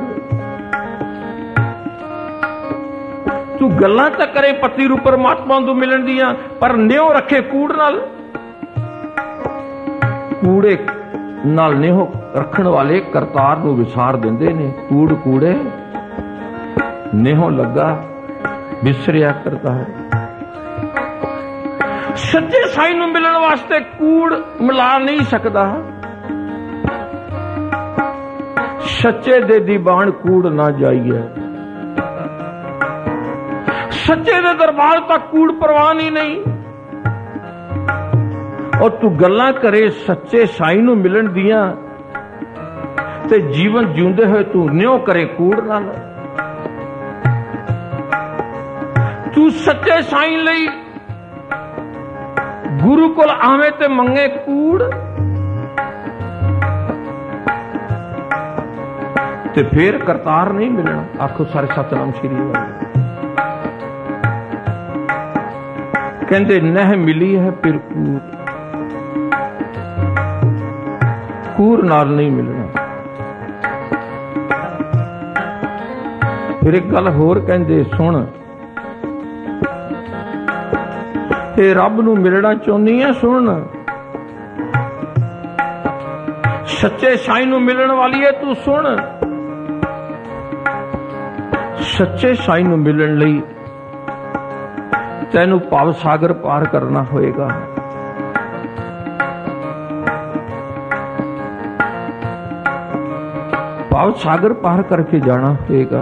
[SPEAKER 1] तू गल्लां तां करे पति रूप परमात्मा नूं मिलण दियां, पर नेहो रखे कूड़ नाल। कूड़े नाल नेहो रखण वाले करतार नूं विसार दिंदे ने। कूड़ कूड़े नेहो लगा विसरिया करता है। सच्चे साई नूं मिलण वास्ते कूड़ मिला नहीं सकता। सच्चे दे दीवान कूड़ ना जाइए। सच्चे दे दरबार तक कूड़ परवान ही नहीं। और तू गल्लां करे सच्चे साईं नूं मिलन दियां ते जीवन जिउंदे होए तू न्यों करे कूड़ नाल। तू सच्चे साईं लई गुरु कोल आवे ते मंगे कूड़, ते फिर करतार नहीं मिलना। आखो सारे सतनाम श्री वाले। कहंदे नह मिली है फिर कूड़, कूड़ नाल नहीं मिलना। फिर एक गल होर कहंदे सुन, ते रब नूं मिलना चाहुंदी है सुन, सच्चे साईं नूं मिलण वाली है तू सुन। सच्चे साईं नूं मिलण लई तैनूं भव सागर पार करना होएगा। भव सागर पार करके जाना होएगा।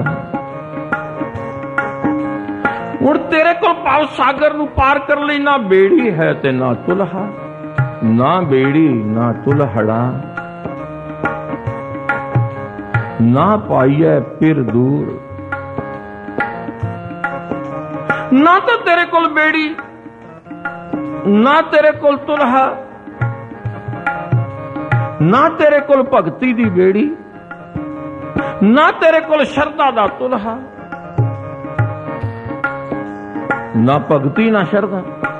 [SPEAKER 1] हुण तेरे कोल भव सागर नूं पार कर लई ना बेड़ी है ते ना तुल्हा, ना बेड़ी ना तुल्हड़ा, ना पाइए फिर दूर। ना तो तेरे कोल बेड़ी, ना तेरे कोल तुल्हा, ना तेरे कोल भगती दी बेड़ी, ना तेरे कोल शरधा दा तुल्हा। ना भगती ना शरधा,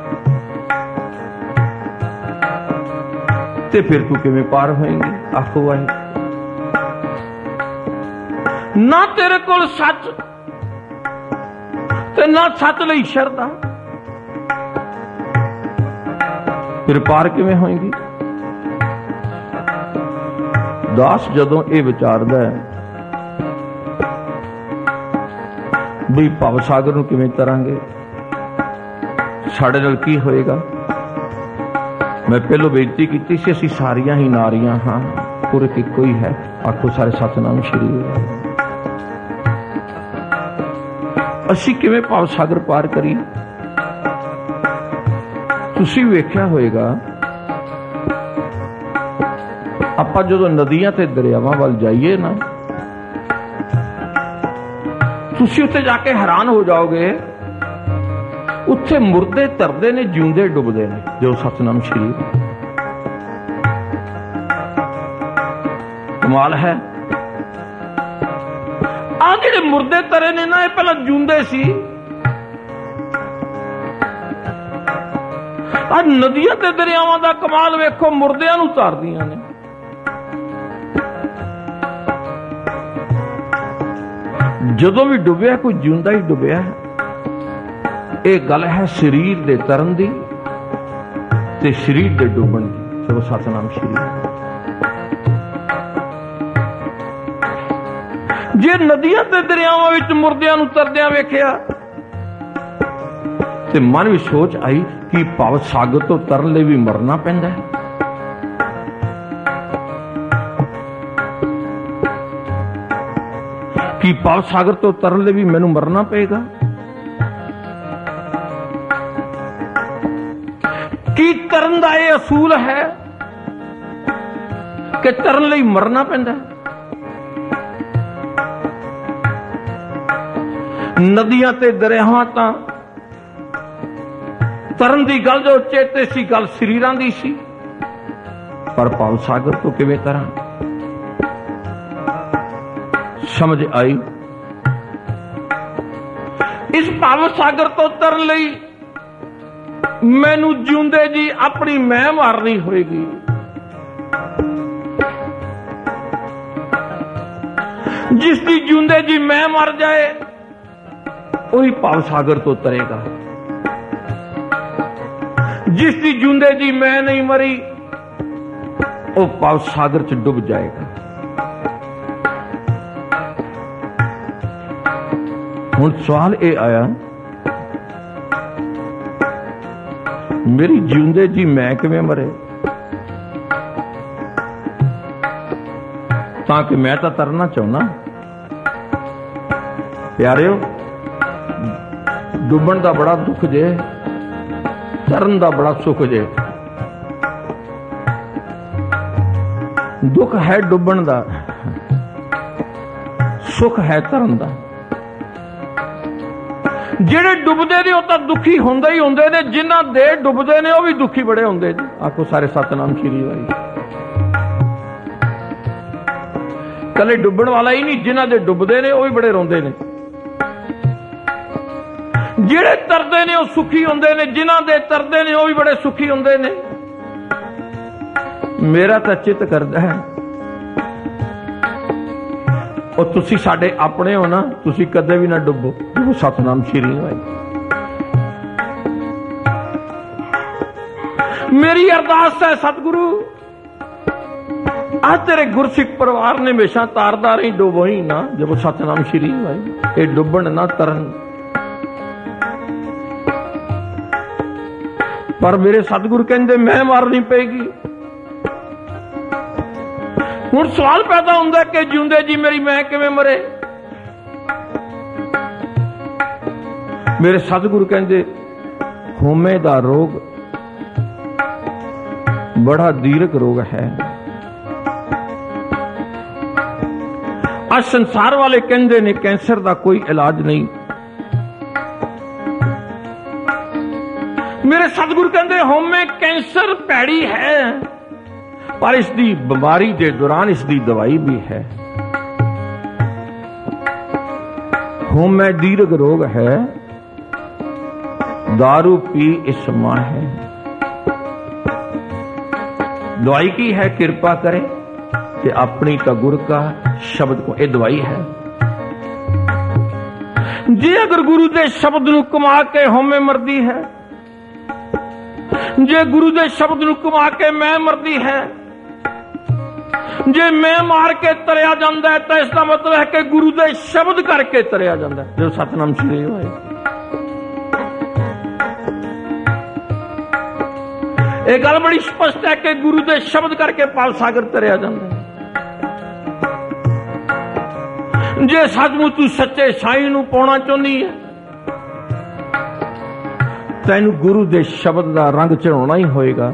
[SPEAKER 1] ते फिर तू किवें पार होएंगी? आखो वाहे। ना तेरे कोल सच ते ना सच लई शरधा, फिर पार किवें होएंगी? दास जदों ये विचारदा है भी भव सागर नूं किवें तरांगे, साडे नाल की होएगा। मैं पहलों बेनती की सी असीं सारियां ही नारियां हां, पुरख इक्को ही है। आखो सारे सतनाम श्री वाले। असीं किवें भव सागर पार करी? तुसीं वेख्या होएगा आपां जदों नदियां ते दरियावां वल जाइए ना, तुसीं उत्थे जाके हैरान हो जाओगे, उत्थे मुर्दे तरदे ने, जिउंदे डुबदे ने। जो सतनाम श्री, कमाल है। आ जिहड़े मुर्दे तरे ने ना, ये पहला जिउंदे सी। आ नदियां ते दरियावां दा कमाल वेखो, मुर्दियां नूं तारदियां ने। जदों भी डुबिया कोई जिउंदा ही डुबिया है। एक गल है शरीर दे तरन दी ते शरीर दे डुबण दी। चलो सतनाम श्री। जे नदियां ते दरियावां विच मुर्दियां नूं तरदियां वेखिया ते मन विच सोच आई कि भव सागर तो तरन लई भी मरना पैंदा है। कि भव सागर तो तरन लई भी मैनूं मरना पेगा। की तरन दा ये असूल है कि तरन लई मरना पैंदा है। नदियां ते दरियावां तां तरन दी गल जो चेते सी, गल शरीरां दी सी, पर भव सागर तो किवें तरां? समझ आई? इस भव सागर तो तरन लई मैनू जिउंदे जी अपनी मैं मारनी होएगी। जिसकी जिउंदे जी मैं मर जाए वही भव सागर तो तरेगा। जिसकी जिउंदे जी मैं नहीं मरी वो भव सागर च डूब जाएगा। हुण सवाल ये आया, मेरी जिउंदे जी मैं किवें मरे? ताकि मैं तो तरना चाहना। प्यारिओ, डुबण का बड़ा दुख जे, तरन का बड़ा सुख जे। दुख है डुबण का, सुख है तरन का। ਜਿਹੜੇ ਡੁੱਬਦੇ ਨੇ ਉਹ ਤਾਂ ਦੁਖੀ ਹੁੰਦੇ ਹੀ ਹੁੰਦੇ ਨੇ, ਜਿਨ੍ਹਾਂ ਦੇ ਡੁੱਬਦੇ ਨੇ ਉਹ ਵੀ ਦੁਖੀ ਬੜੇ ਹੁੰਦੇ ਨੇ। ਆਖੋ ਸਾਰੇ ਸਤਨਾਮ ਸ਼੍ਰੀ ਵਾਹਿਗੁਰੂ। ਕੱਲੇ ਡੁੱਬਣ ਵਾਲਾ ਹੀ ਨਹੀਂ, ਜਿਨ੍ਹਾਂ ਦੇ ਡੁੱਬਦੇ ਨੇ ਉਹ ਵੀ ਬੜੇ ਰੋਂਦੇ ਨੇ। ਜਿਹੜੇ ਤਰਦੇ ਨੇ ਉਹ ਸੁਖੀ ਹੁੰਦੇ ਨੇ, ਜਿਨ੍ਹਾਂ ਦੇ ਤਰਦੇ ਨੇ ਉਹ ਵੀ ਬੜੇ ਸੁਖੀ ਹੁੰਦੇ ਨੇ। ਮੇਰਾ ਤਾਂ ਚਿੱਤ ਕਰਦਾ ਹੈ ਉਹ ਤੁਸੀਂ ਸਾਡੇ ਆਪਣੇ ਹੋ ਨਾ, ਤੁਸੀਂ ਕਦੇ ਵੀ ਨਾ ਡੁੱਬੋ। ਸਤਨਾਮ ਸ਼੍ਰੀ ਵਾਹਿਗੁਰੂ। ਮੇਰੀ ਅਰਦਾਸ ਹੈ ਸਤਿਗੁਰੂ, ਆ ਤੇਰੇ ਗੁਰਸਿੱਖ ਪਰਿਵਾਰ ਨੇ ਹਮੇਸ਼ਾ ਤਾਰਦਾ ਰਹੀ, ਡੁੱਬੋ ਹੀ ਨਾ। ਜਦੋਂ ਸਤਨਾਮ ਸ਼੍ਰੀ ਵਾਹਿਗੁਰੂ। ਇਹ ਡੁੱਬਣ ਨਾ ਤਰਨ। ਪਰ ਮੇਰੇ ਸਤਿਗੁਰੂ ਕਹਿੰਦੇ ਮੈਂ ਮਾਰਨੀ ਪਏਗੀ। ਹੁਣ ਸਵਾਲ ਪੈਦਾ ਹੁੰਦਾ ਕਿ ਜਿਉਂਦੇ ਜੀ ਮੇਰੀ ਮੈਂ ਕਿਵੇਂ ਮਰੇ। ਮੇਰੇ ਸਤਿਗੁਰੂ ਕਹਿੰਦੇ ਹੋਮੇ ਦਾ ਰੋਗ ਬੜਾ ਦੀਰਘ ਰੋਗ ਹੈ। ਅੱਜ ਸੰਸਾਰ ਵਾਲੇ ਕਹਿੰਦੇ ਨੇ ਕੈਂਸਰ ਦਾ ਕੋਈ ਇਲਾਜ ਨਹੀਂ। ਮੇਰੇ ਸਤਿਗੁਰੂ ਕਹਿੰਦੇ ਹੋਮੇ ਕੈਂਸਰ ਭੈੜੀ ਹੈ, पर इसकी बीमारी के दौरान इसकी दवाई भी है। होमे दीर्घ रोग है, दारू पी इसमा है। दवाई की है, कृपा करे कि अपनी तो गुरु का शब्द को, ये दवाई है। जे अगर गुरु के शब्द नूं कमा के होमे मरदी है, जे गुरु के शब्द नूं कमा के मैं मरदी है, जे मैं मार के तरिया जाता है तो इसका मतलब है कि गुरु के शब्द करके तरिया जाता है। जो सतनाम श्री होए, एक गल बड़ी स्पष्ट है कि गुरु के शब्द करके पाल सागर तरिया जाता है। जे सचमुच तू सच्चे साईं नूं पाउणा चाहुंदी है, तैनूं गुरु के शब्द का रंग चढ़ाउणा ही होएगा।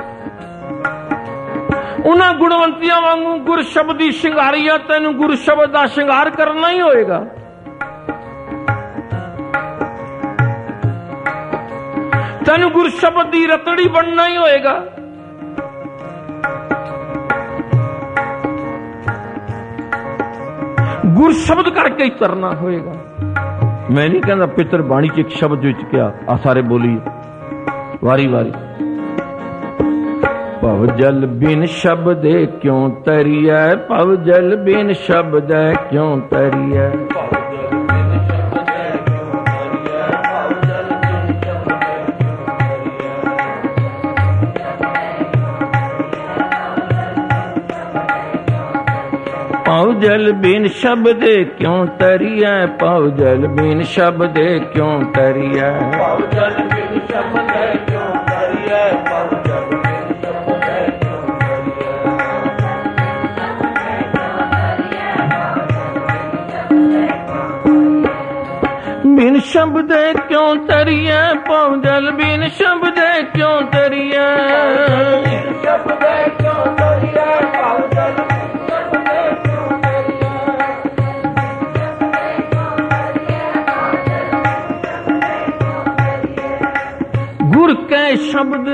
[SPEAKER 1] उन्हां गुणवंतियां वांगू गुर शब्द की शिंगारी है, तेनू गुरु शब्द का शिंगार करना ही होएगा। तेनू गुरु शब्द की रतड़ी बनना ही होएगा। गुरु शब्द करके ही करना होएगा। मैं नहीं कहता पितर बाणी च एक शब्द विच क्या आ सारे बोलिए वारी वारी। भव जल बिन शब्द क्यों तरिया, भव जल बिन शब्द क्यों तरिया। भव जल बिन शब्द क्यों तरिया, भव जल बिन शब्द क्यों तरिया। भव जल बिन शब्द क्यों तरिया, भव जल बिन शब्द क्यों तरिया, भव जल बिन शब्द क्यों तरिया। बिन शब्द क्यों तरिया, भव जल बिन शब्द क्यों तरिया। गुर के शब्द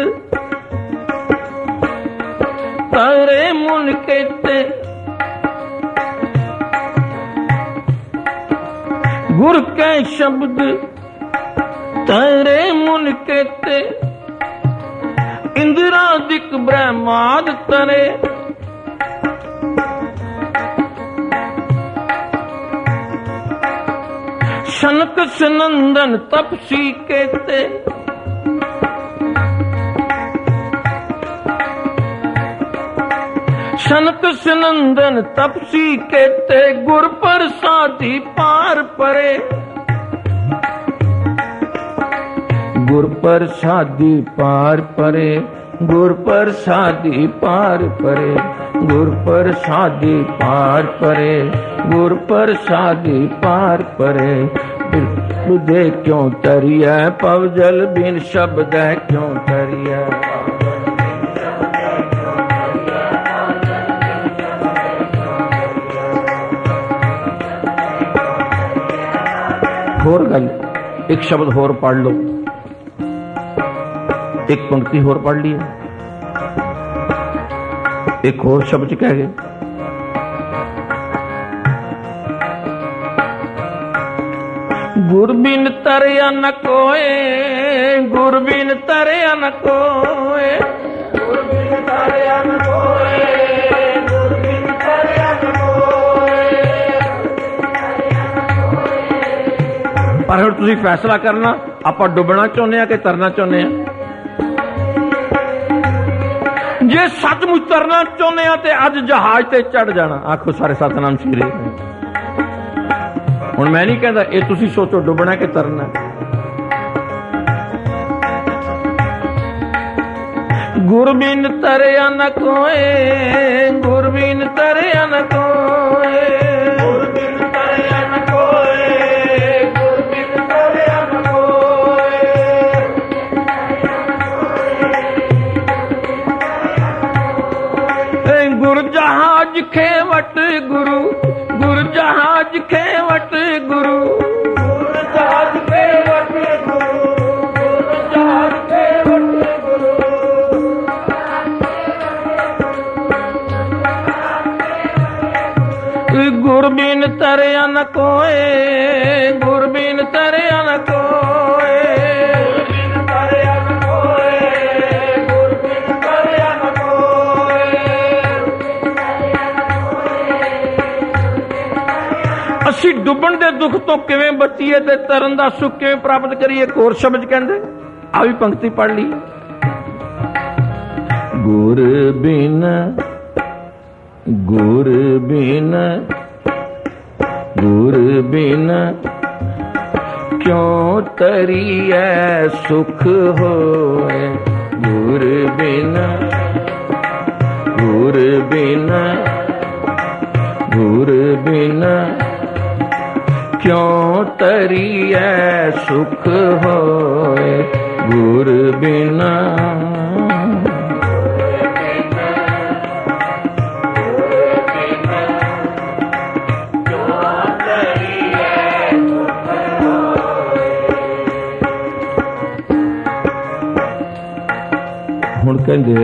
[SPEAKER 1] तारे मुन कहते, गुर के शब्द तारे मुन कहते, इंद्रादिक ब्रह्माद तरे। शनक सनंदन तपसी कहते, शनक सनंदन तपसी कहते, गुर प्रसादी पार परे। गुर प्रसादी पार परे, गुर प्रसादी पार परे। गुर प्रसादी पार परे, गुर प्रसादी पार परे। बुधे क्यों तरिया पवजल बिन शब्द क्यों तरिया। होर गल, एक शब्द होर पढ़ लो, एक पंक्ति होर पढ़ ली, एक होर शब्द कह गए। गुर बिन तरया न कोय, गुर बिन तरया न कोय, गुर बिन तरया न कोय, गुर बिन तरया न कोय। पर हुण तुसीं फैसला करना, आपां डुबना चाहुंदे आ कि तरना चाहुंदे आ। जे सचमुच तरना चाहुंदे आ ते अज जहाज ते चढ़ जाना। आखो सारे सतनाम श्री। हुण मैं नहीं कहता, ये तुसीं सोचो डुबना कि तरना। गुर बिन तरया न कोय, गुर बिन तरया न कोय, गुर बिन तरया न कोय, गुर बिन तरया न कोय। गुर जहाज खेवट गुरु, गुर जहाज खेवट गुरु, गुर जहाज खेवट गुरु, गुर जहाज खेवट गुरु। गुर बिन तरया न कोय, गुर बिन तरया न कोय, गुर बिन तरया न कोय, गुर बिन तरया न कोय। असी डुबण दे दुख तो किवें बचीए ते तरन दा सुख किवें प्राप्त करिए। एक होर शब्द कहंदे, आ भी पंक्ति पढ़ ली। गुर बिन, गुर बिन, गुर बिन क्यों तरिए सुख होए। गुर बिन, गुर बिन, गुर बिन क्यों तरिए सुख होए। गुर बिना हुण कहंदे,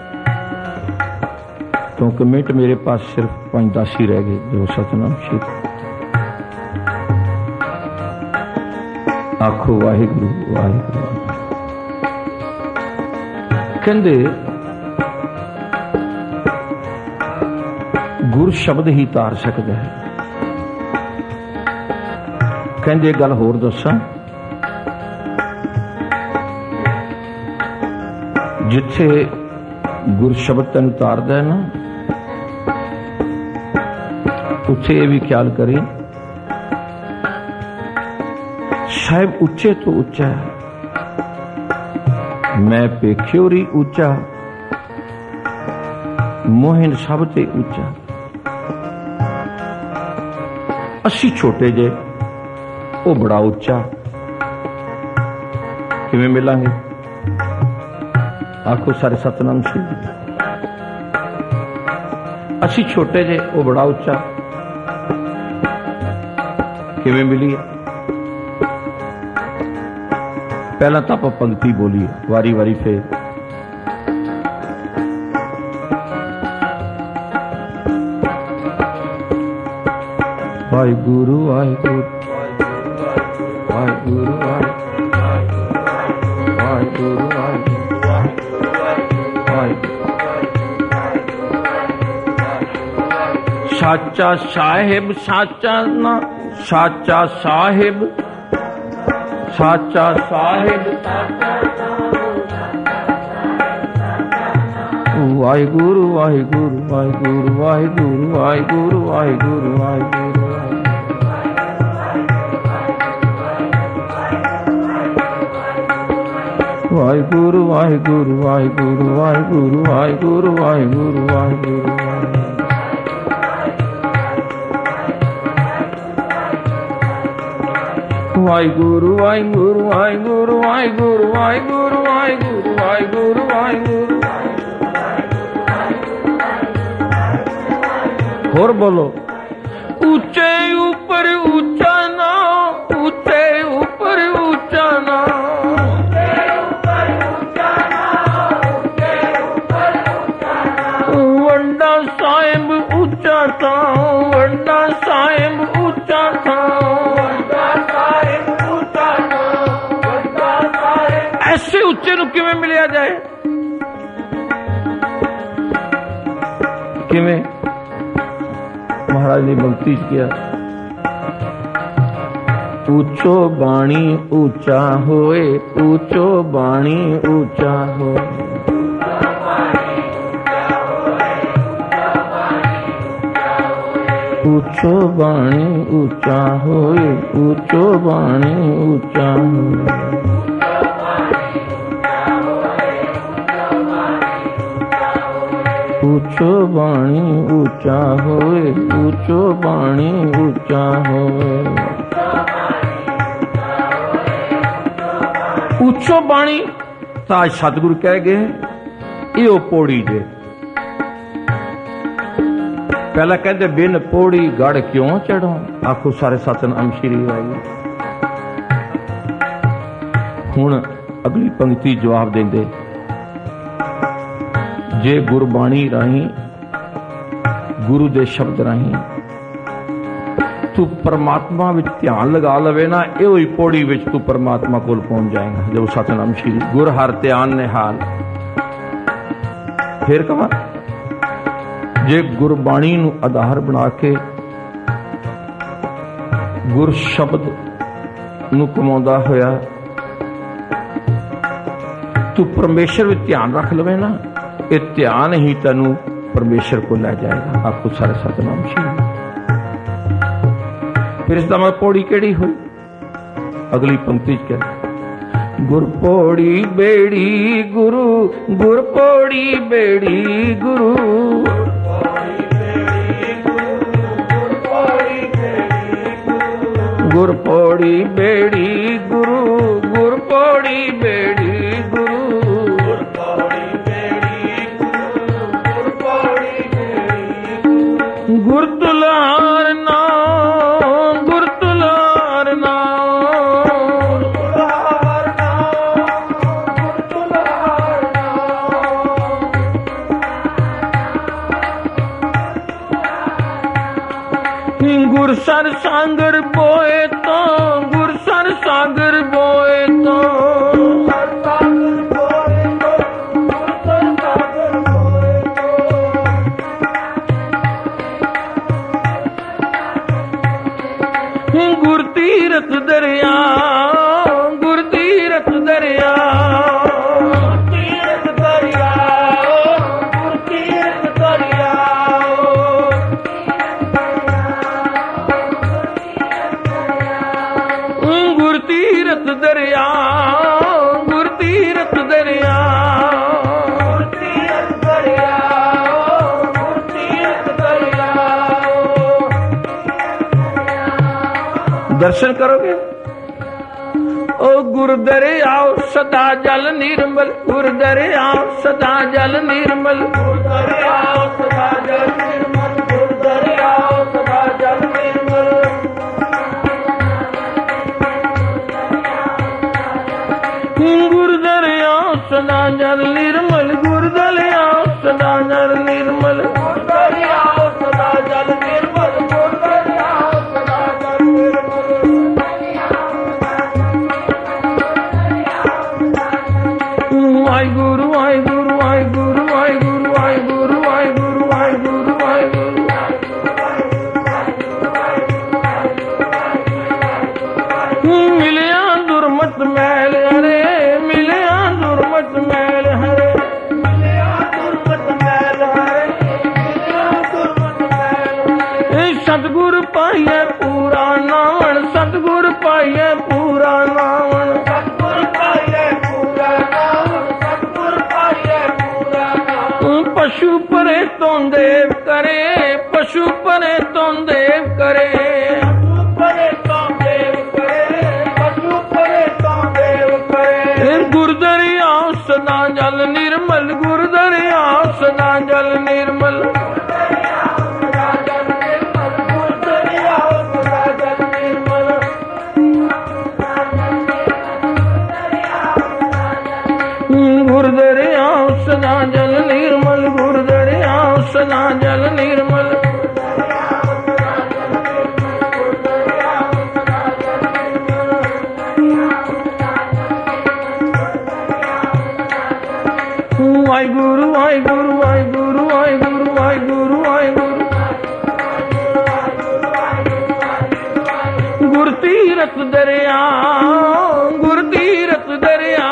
[SPEAKER 1] क्योंकि मिनट मेरे पास सिर्फ 5-10 ही रह गए। जो सतनाम श्री आखो वाहिगुरु वाहिगुरु। कहंदे गुर शब्द ही तार सकदा है। कहंदे गल होर दसां, जिथे गुर शब्द तैनूं तारदा है ना, उत्थे ये भी ख्याल करी साहिब उच्चे तो उच्चा है, मैं पेख्योरी उच्चा, मोहिन सब ते उच्चा। असी छोटे जे, वो बड़ा उच्चा। किवें मिलांगे? आखो सारे सतनाम श्री। असी छोटे जे, वो बड़ा उच्चा। किवें मिलीए? पहला तो आप पंक्ति बोलिए वारी वारी फिर। वाहिगुरु वाहिगुरु वाहिगुरु वाहिगुरु वाहिगुरु। साचा साहिब साचा ना, साचा साहिब साचा साहिब वाहिगुरु वाहिगुरु वाहिगुरु वाहिगुरु वाहिगुरु वाहिगुरु वाहिगुरु। ਵਾਹਿਗੁਰੂ ਵਾਹਿਗੁਰੂ ਵਾਹਿਗੁਰੂ ਵਾਹਿਗੁਰੂ ਵਾਹਿਗੁਰੂ ਵਾਹਿਗੁਰੂ ਵਾਹਿਗੁਰੂ ਵਾਹਿਗੁਰੂ ਵਾਹਿਗੁਰੂ ਵਾਹਿਗੁਰੂ ਵਾਹਿਗੁਰੂ ਵਾਹਿਗੁਰੂ ਵਾਹਿਗੁਰੂ ਵਾਹਿਗੁਰੂ ਵਾਹਿਗੁਰੂ। ਹੋਰ ਬੋਲੋ। ਉੱਚੇ ਉੱਪਰ ਉੱਚਾ ਨਾਮ, ਉੱਚੇ ਉੱਪਰ ਉੱਚਾ ਨਾਮ, ਵੰਡਾ ਸਾਹਿਬ ਉੱਚਾ ਥਾਂ, ਵੰਡਾ ਸਾਹਿਬ ਉੱਚਾ ਥਾਂ, ਐਸੇ ਉੱਚੇ ਨੂੰ ਕਿਵੇਂ ਮਿਲਿਆ ਜਾਏ? ਕਿਵੇਂ? ਮਹਾਰਾਜ ਨੇ ਭਗਤੀ ਚ ਕਿਹਾ, ਉੱਚੋ ਬਾਣੀ ਉੱਚਾ ਹੋਏ, ਉੱਚੋ ਬਾਣੀ ਉੱਚਾ ਹੋਏ, ਉੱਚੋ ਬਾਣੀ ਉੱਚਾ ਹੋਏ, ਉੱਚੋ ਬਾਣੀ ਉੱਚਾ ਹੋਏ। ਉੱਚੋ ਬਾਣੀ ਉੱਚਾ ਹੋਏ, ਉੱਚੋ ਬਾਣੀ ਉੱਚਾ ਹੋਏ। ਉੱਚੋ ਬਾਣੀ ਤਾਂ ਸਤਿਗੁਰੂ ਕਹਿ ਗਏ ਇਹੋ ਪੌੜੀ ਜੇ। ਪਹਿਲਾਂ ਕਹਿੰਦੇ ਬਿਨ ਪੌੜੀ ਗੜ ਕਿਉਂ ਚੜੋ, ਆਖੋ ਸਾਰੇ ਸਤਿਨਾਮ ਸ਼੍ਰੀ ਵਾਹਿਗੁਰੂ। ਹੁਣ ਅਗਲੀ ਪੰਕਤੀ ਜਵਾਬ ਦਿੰਦੇ, ਜੇ ਗੁਰਬਾਣੀ ਰਾਹੀਂ, ਗੁਰੂ ਦੇ ਸ਼ਬਦ ਰਾਹੀਂ ਤੂੰ ਪਰਮਾਤਮਾ ਵਿੱਚ ਧਿਆਨ ਲਗਾ ਲਵੇ ਨਾ, ਇਹੋ ਹੀ ਪੌੜੀ ਵਿੱਚ ਤੂੰ ਪਰਮਾਤਮਾ ਕੋਲ ਪਹੁੰਚ ਜਾਏਗਾ। ਜੋ ਸਤਿਨਾਮ ਸ਼੍ਰੀ ਗੁਰ ਹਰ ਧਿਆਨ ਨਿਹਾਲ। ਫਿਰ ਕਹਾਂ, ਜੇ ਗੁਰਬਾਣੀ ਨੂੰ ਆਧਾਰ ਬਣਾ ਕੇ ਗੁਰ ਸ਼ਬਦ ਨੂੰ ਕਮਾਉਂਦਾ ਹੋਇਆ ਤੂੰ ਪਰਮੇਸ਼ਰ ਵਿੱਚ ਧਿਆਨ ਰੱਖ ਲਵੇ ਨਾ, ਇਹ ਧਿਆਨ ਹੀ ਤੈਨੂੰ ਪਰਮੇਸ਼ਰ को ਲੈ ਜਾਏਗਾ। आपको सारे सतनाम श्री। फिर इस दम पौड़ी केड़ी हुई? अगली पंक्ति क्या? गुर पौड़ी बेड़ी गुरु, गुर पौड़ी बेड़ी गुरु, गुर पौड़ी बेड़ी गुरु, गुर पौड़ी बेड़ी गुरु, गुर दुलार नाम, गुर दुलार नाम, गुर सर सागर बोए तो, गुर सर सागर बोए तो, गुर तीरथ दरिया, गुर तीरथ दरिया, तीरथ दरिया, गुर तीरथ दरिया, गुर तीरथ दरिया, गुर तीरथ दरिया, गुर तीरथ दरिया, गुर तीरथ दरिया। दर्शन करोगे? ओ गुरु दरियाओ सदा जल निर्मल, गुरु दरियाओ सदा जल निर्मल, गुरु दरियाओ सदा जल निर्मल, गुरु दरियाओ सदा जल निर्मल, गुरु दरियाओ सदा जल निर्मल, गुरु दरियाओ सदा जल निर्मल, गुरु दरियाओ सदा जल निर्मल, गुरु दरियाओ सदा जल निर्मल। वाहिगुरु वाहिगुरु वाहिगुरु वाहिगुरु वाहिगुरु वाहिगुरु वाहिगुरु वाहिगुरु। मिलिया दुर्मत मैल हरे, मिलिया दुर्मत मैल हरे, मिलिया दुर्मत मैल हरे, मिलिया दुर्मत मैल हरे। सतगुर पाइए पूरा नावन, सतगुर पाइए पूरा नावन, सतगुर पाइए पूरा नावन, पशु परे तो देव करे, पशु परे तो देव करे, पशु परे तो देव करे, पशु परे तो देव करे। गुरदरिया सदा जल निर्मल, गुरदरिया सदा जल निर्मल, गुरदरिया सदा जल निर्मल, गुरदरिया सदा जल निर्मल। वाहिगुरु वाहिगुरु वाहिगुरु वाहिगुरु वाहिगुरु वाहिगुरु। गुरतीरथ दरिया, गुरतीरथ दरिया,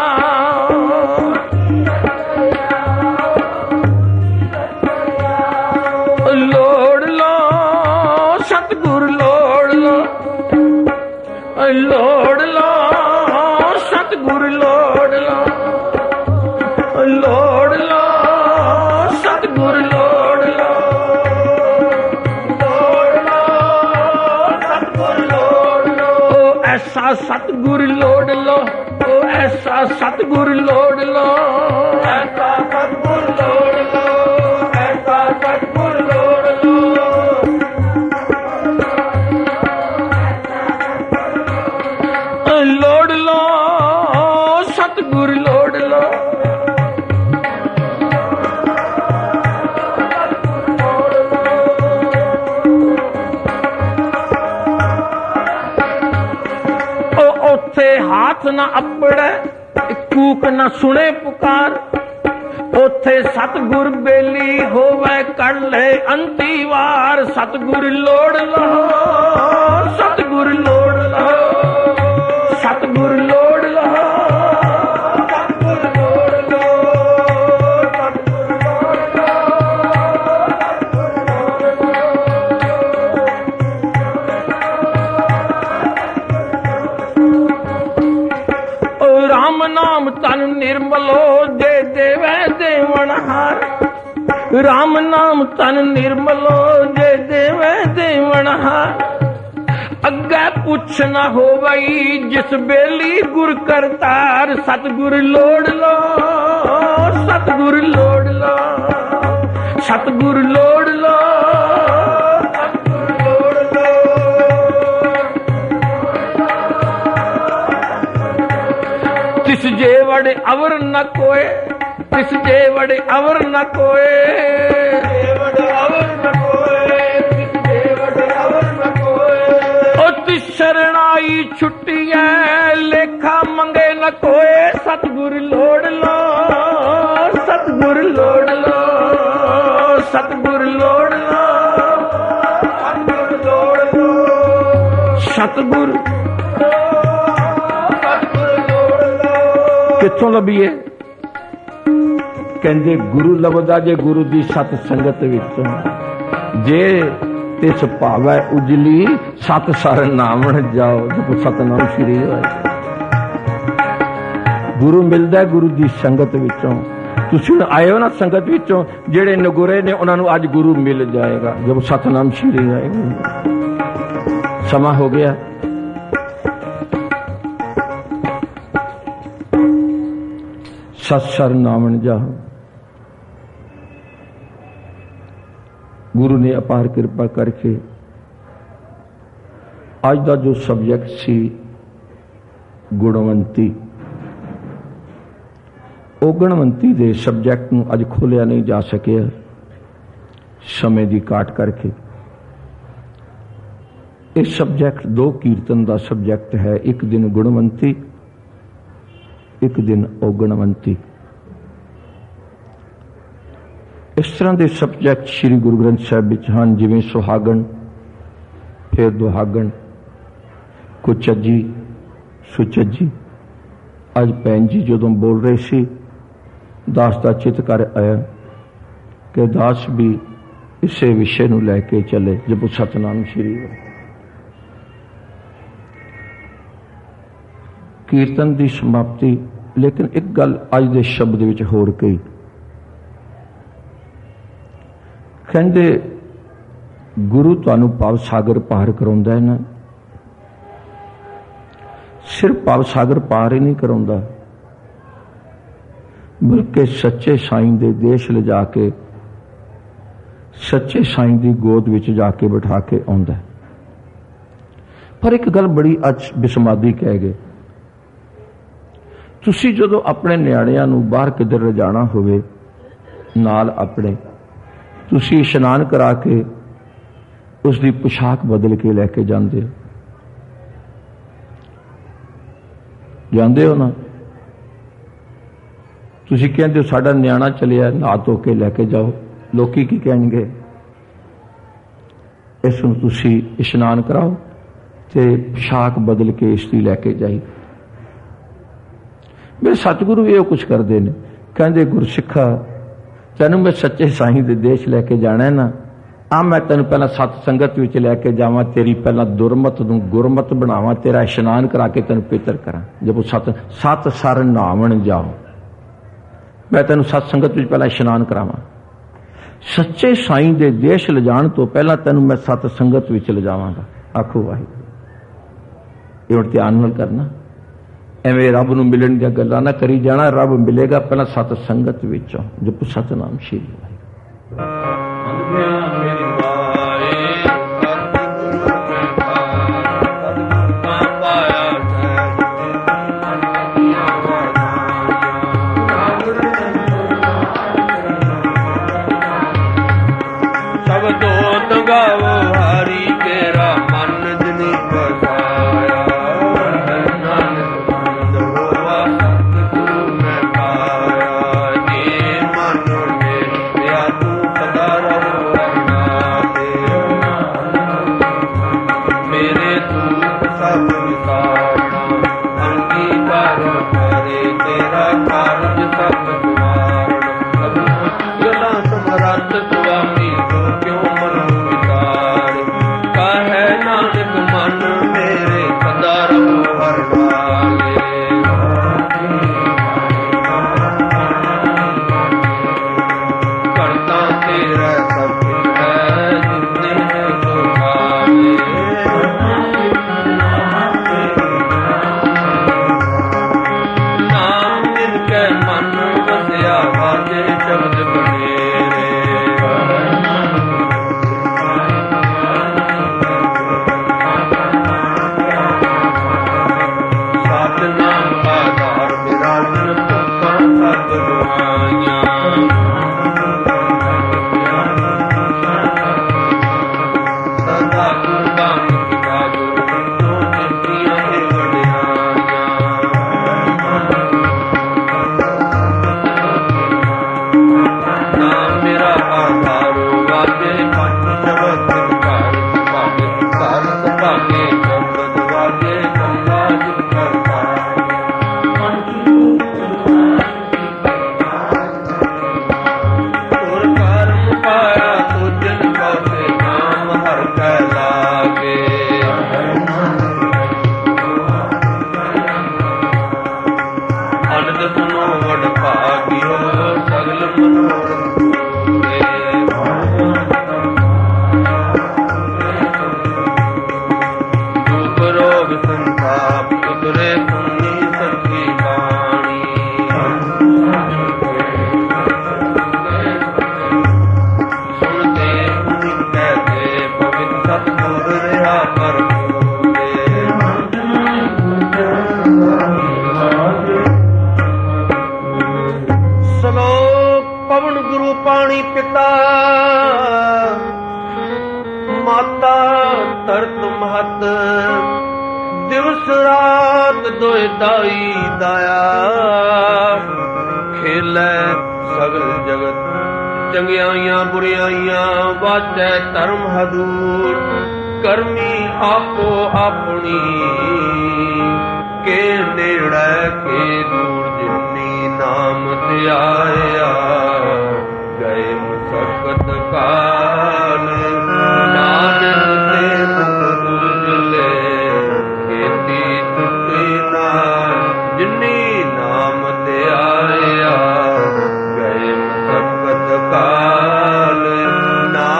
[SPEAKER 1] लोड़ लो सतगुर लोड़ लो, लोड़ लो सतगुर लोड़ लो, लोड़ लो सतगुर लोड़ लो, लोड़ लो सतगुर लोड़ लो। ओ ऐसा सतगुर लोड़ लो, ओ ऐसा सतगुर लोड़ लो, ऐसा सतगुर लोड़ लो, ऐसा सतगुर लोड़ लो। लोड़ लो सतगुर लोड़ लो, ओथे हाथ ना अपड़े, कूक ना सुने पुकार, ओथे सतगुर बेली होवे कर ले अंती वार। सतगुर लोड़ लो, सतगुर लोड़ लो, सतगुर लोड़ लो, सतगुर लोड़ लो, सतगुर लोड़ लो। ओ राम नाम तन निर्मलो, दे देवे देवनहार, राम नाम तन निर्मलो, दे देवे देवनहार। अग्गे पुछ न हो वही जिस बेली गुर करतार। सतगुर लोड़ लो, सतगुर लोड़ लो, सतगुर लोड़ लो, सतगुर लोड़ लो। तिस जेवड़ अवर न कोय, तिस जेवड़ अवर न कोय, जेवड़ अवर न कोय, तिस जेवड़ अवर न कोय। शरणाई छुट्टी है लेखा मंगे न कोय। सतगुर लोड़ लो, सतगुर लोड़ लो, सतगुर लोड़ लो, सतगुर लोड़ लो, सतगुर लोड़ लो। किथों लभीए? कहंदे गुरु लभदा जे गुरु दी सत संगत विचों। जे तिस भावै उजली सत सर नामण जाओ। जब सतनाम श्री होए गुरु मिलदा गुरु दी संगत विचों। तुसीं आए हो ना संगत विचों, जेड़े नगुरे ने उन्हां नूं अज गुरु मिल जाएगा जब सतनाम श्री आएगा। समा हो गया। सत सर नामण जाओ। गुरु ने अपार कृपा करके आज का जो सब्जेक्ट सी गुणवंती, वो गुणवंती दे सब्जेक्ट नूं अज खोलिया नहीं जा सकिया समय की काट करके। इस सब्जेक्ट दो कीर्तन का सब्जेक्ट है, एक दिन गुणवंती, एक दिन अगुणवंती। इस तरह के सब्जेक्ट श्री गुरु ग्रंथ साहिब विच हन, जिवें सुहागण, फिर दुहागण, कुचजी, सुचजी। अज भैन जी जदों बोल रहे सी, दास का चित कर आया कि दास भी इसे विषय नूं लैके चले जब सतनाम श्री हो। कीर्तन की समाप्ति, लेकिन एक गल अज दे शब्द विच होर गई। ਕਹਿੰਦੇ ਗੁਰੂ ਤੁਹਾਨੂੰ ਭਵ ਸਾਗਰ ਪਾਰ ਕਰਾਉਂਦਾ ਹੈ ਨਾ, ਸਿਰਫ ਭਵ ਸਾਗਰ ਪਾਰ ਹੀ ਨਹੀਂ ਕਰਾਉਂਦਾ, ਬਲਕਿ ਸੱਚੇ ਸਾਈਂ ਦੇ ਦੇਸ਼ ਲਿਜਾ ਕੇ ਸੱਚੇ ਸਾਈਂ ਦੀ ਗੋਦ ਵਿੱਚ ਜਾ ਕੇ ਬਿਠਾ ਕੇ ਆਉਂਦਾ। ਪਰ ਇੱਕ ਗੱਲ ਬੜੀ ਅੱਜ ਬਿਸਮਾਦੀ ਕਹਿ ਗਏ, ਤੁਸੀਂ ਜਦੋਂ ਆਪਣੇ ਨਿਆਣਿਆਂ ਨੂੰ ਬਾਹਰ ਕਿੱਧਰ ਲਿਜਾਣਾ ਹੋਵੇ ਨਾਲ ਆਪਣੇ, ਤੁਸੀਂ ਇਸ਼ਨਾਨ ਕਰਾ ਕੇ ਉਸ ਦੀ ਪੁਸ਼ਾਕ ਬਦਲ ਕੇ ਲੈ ਕੇ ਜਾਂਦੇ ਹੋ ਨਾ। ਤੁਸੀਂ ਕਹਿੰਦੇ ਹੋ ਸਾਡਾ ਨਿਆਣਾ ਚਲਿਆ, ਨਹਾ ਧੋ ਕੇ ਲੈ ਕੇ ਜਾਓ, ਲੋਕੀ ਕੀ ਕਹਿਣਗੇ? ਇਸ ਨੂੰ ਤੁਸੀਂ ਇਸ਼ਨਾਨ ਕਰਾਓ ਤੇ ਪੁਸ਼ਾਕ ਬਦਲ ਕੇ ਇਸ ਦੀ ਲੈ ਕੇ ਜਾਈ। ਮੇਰੇ ਸਤਿਗੁਰੂ ਵੀ ਇਹ ਕੁਛ ਕਰਦੇ ਨੇ, ਕਹਿੰਦੇ ਗੁਰਸਿੱਖਾ ਤੈਨੂੰ ਮੈਂ ਸੱਚੇ ਸਾਈਂ ਦੇ ਦੇਸ਼ ਲੈ ਕੇ ਜਾਣਾ ਨਾ, ਆ ਮੈਂ ਤੈਨੂੰ ਪਹਿਲਾਂ ਸਤ ਸੰਗਤ ਵਿੱਚ ਲੈ ਕੇ ਜਾਵਾਂ, ਤੇਰੀ ਪਹਿਲਾਂ ਦੁਰਮਤ ਨੂੰ ਗੁਰਮਤ ਬਣਾਵਾਂ, ਤੇਰਾ ਇਸ਼ਨਾਨ ਕਰਾ ਕੇ ਤੈਨੂੰ ਪਵਿੱਤਰ ਕਰਾਂ। ਜਦੋਂ ਸਤ ਸਰ ਨਹਾਵਣ ਜਾਓ, ਮੈਂ ਤੈਨੂੰ ਸਤ ਸੰਗਤ ਵਿੱਚ ਪਹਿਲਾਂ ਇਸ਼ਨਾਨ ਕਰਾਵਾਂ। ਸੱਚੇ ਸਾਈਂ ਦੇ ਦੇਸ਼ ਲਿਜਾਣ ਤੋਂ ਪਹਿਲਾਂ ਤੈਨੂੰ ਮੈਂ ਸਤ ਸੰਗਤ ਵਿੱਚ ਲਿਜਾਵਾਂਗਾ। ਆਖੋ ਵਾਹਿਗੁਰੂ। ਇਹ ਹੁਣ ਧਿਆਨ ਨਾਲ ਕਰਨਾ, ਐਵੇਂ ਰੱਬ ਨੂੰ ਮਿਲਣ ਦੀਆਂ ਗੱਲਾਂ ਨਾ ਕਰੀ ਜਾਣਾ। ਰੱਬ ਮਿਲੇਗਾ ਪਹਿਲਾਂ ਸਤ ਸੰਗਤ ਵਿੱਚੋਂ। ਜਪੋ ਸਤਨਾਮ ਸ਼੍ਰੀ ਵਾਹਿਗੁਰੂ।
[SPEAKER 2] ਚੰਗਿਆਈਆਂ ਬੁਰਿਆਈਆਂ ਵਾਚੈ ਧਰਮ ਹਦੂਰ ਕਰਮੀ ਆਪੋ ਆਪਣੀ ਕੇ ਨੇੜੇ ਕੇ ਦੂਰ ਜਿਨੀ ਨਾਮ ਧਿਆਇਆ ਗਏ ਮੁਸਕਤ ਕਾਲ ਨਾਨਕ ਤੇ ਮੁਖ ਉਜਲੇ ਕੀਤੀ ਤੁਕੇ ਨਾਲ ਜਿਨੀ ਨਾਮ ਧਿਆਇਆ ਗਏ ਮੁਸਕਤ ਕਾਲ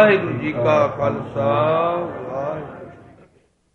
[SPEAKER 2] ਵਾਹਿਗੁਰੂ ਜੀ ਕਾ ਖਾਲਸਾ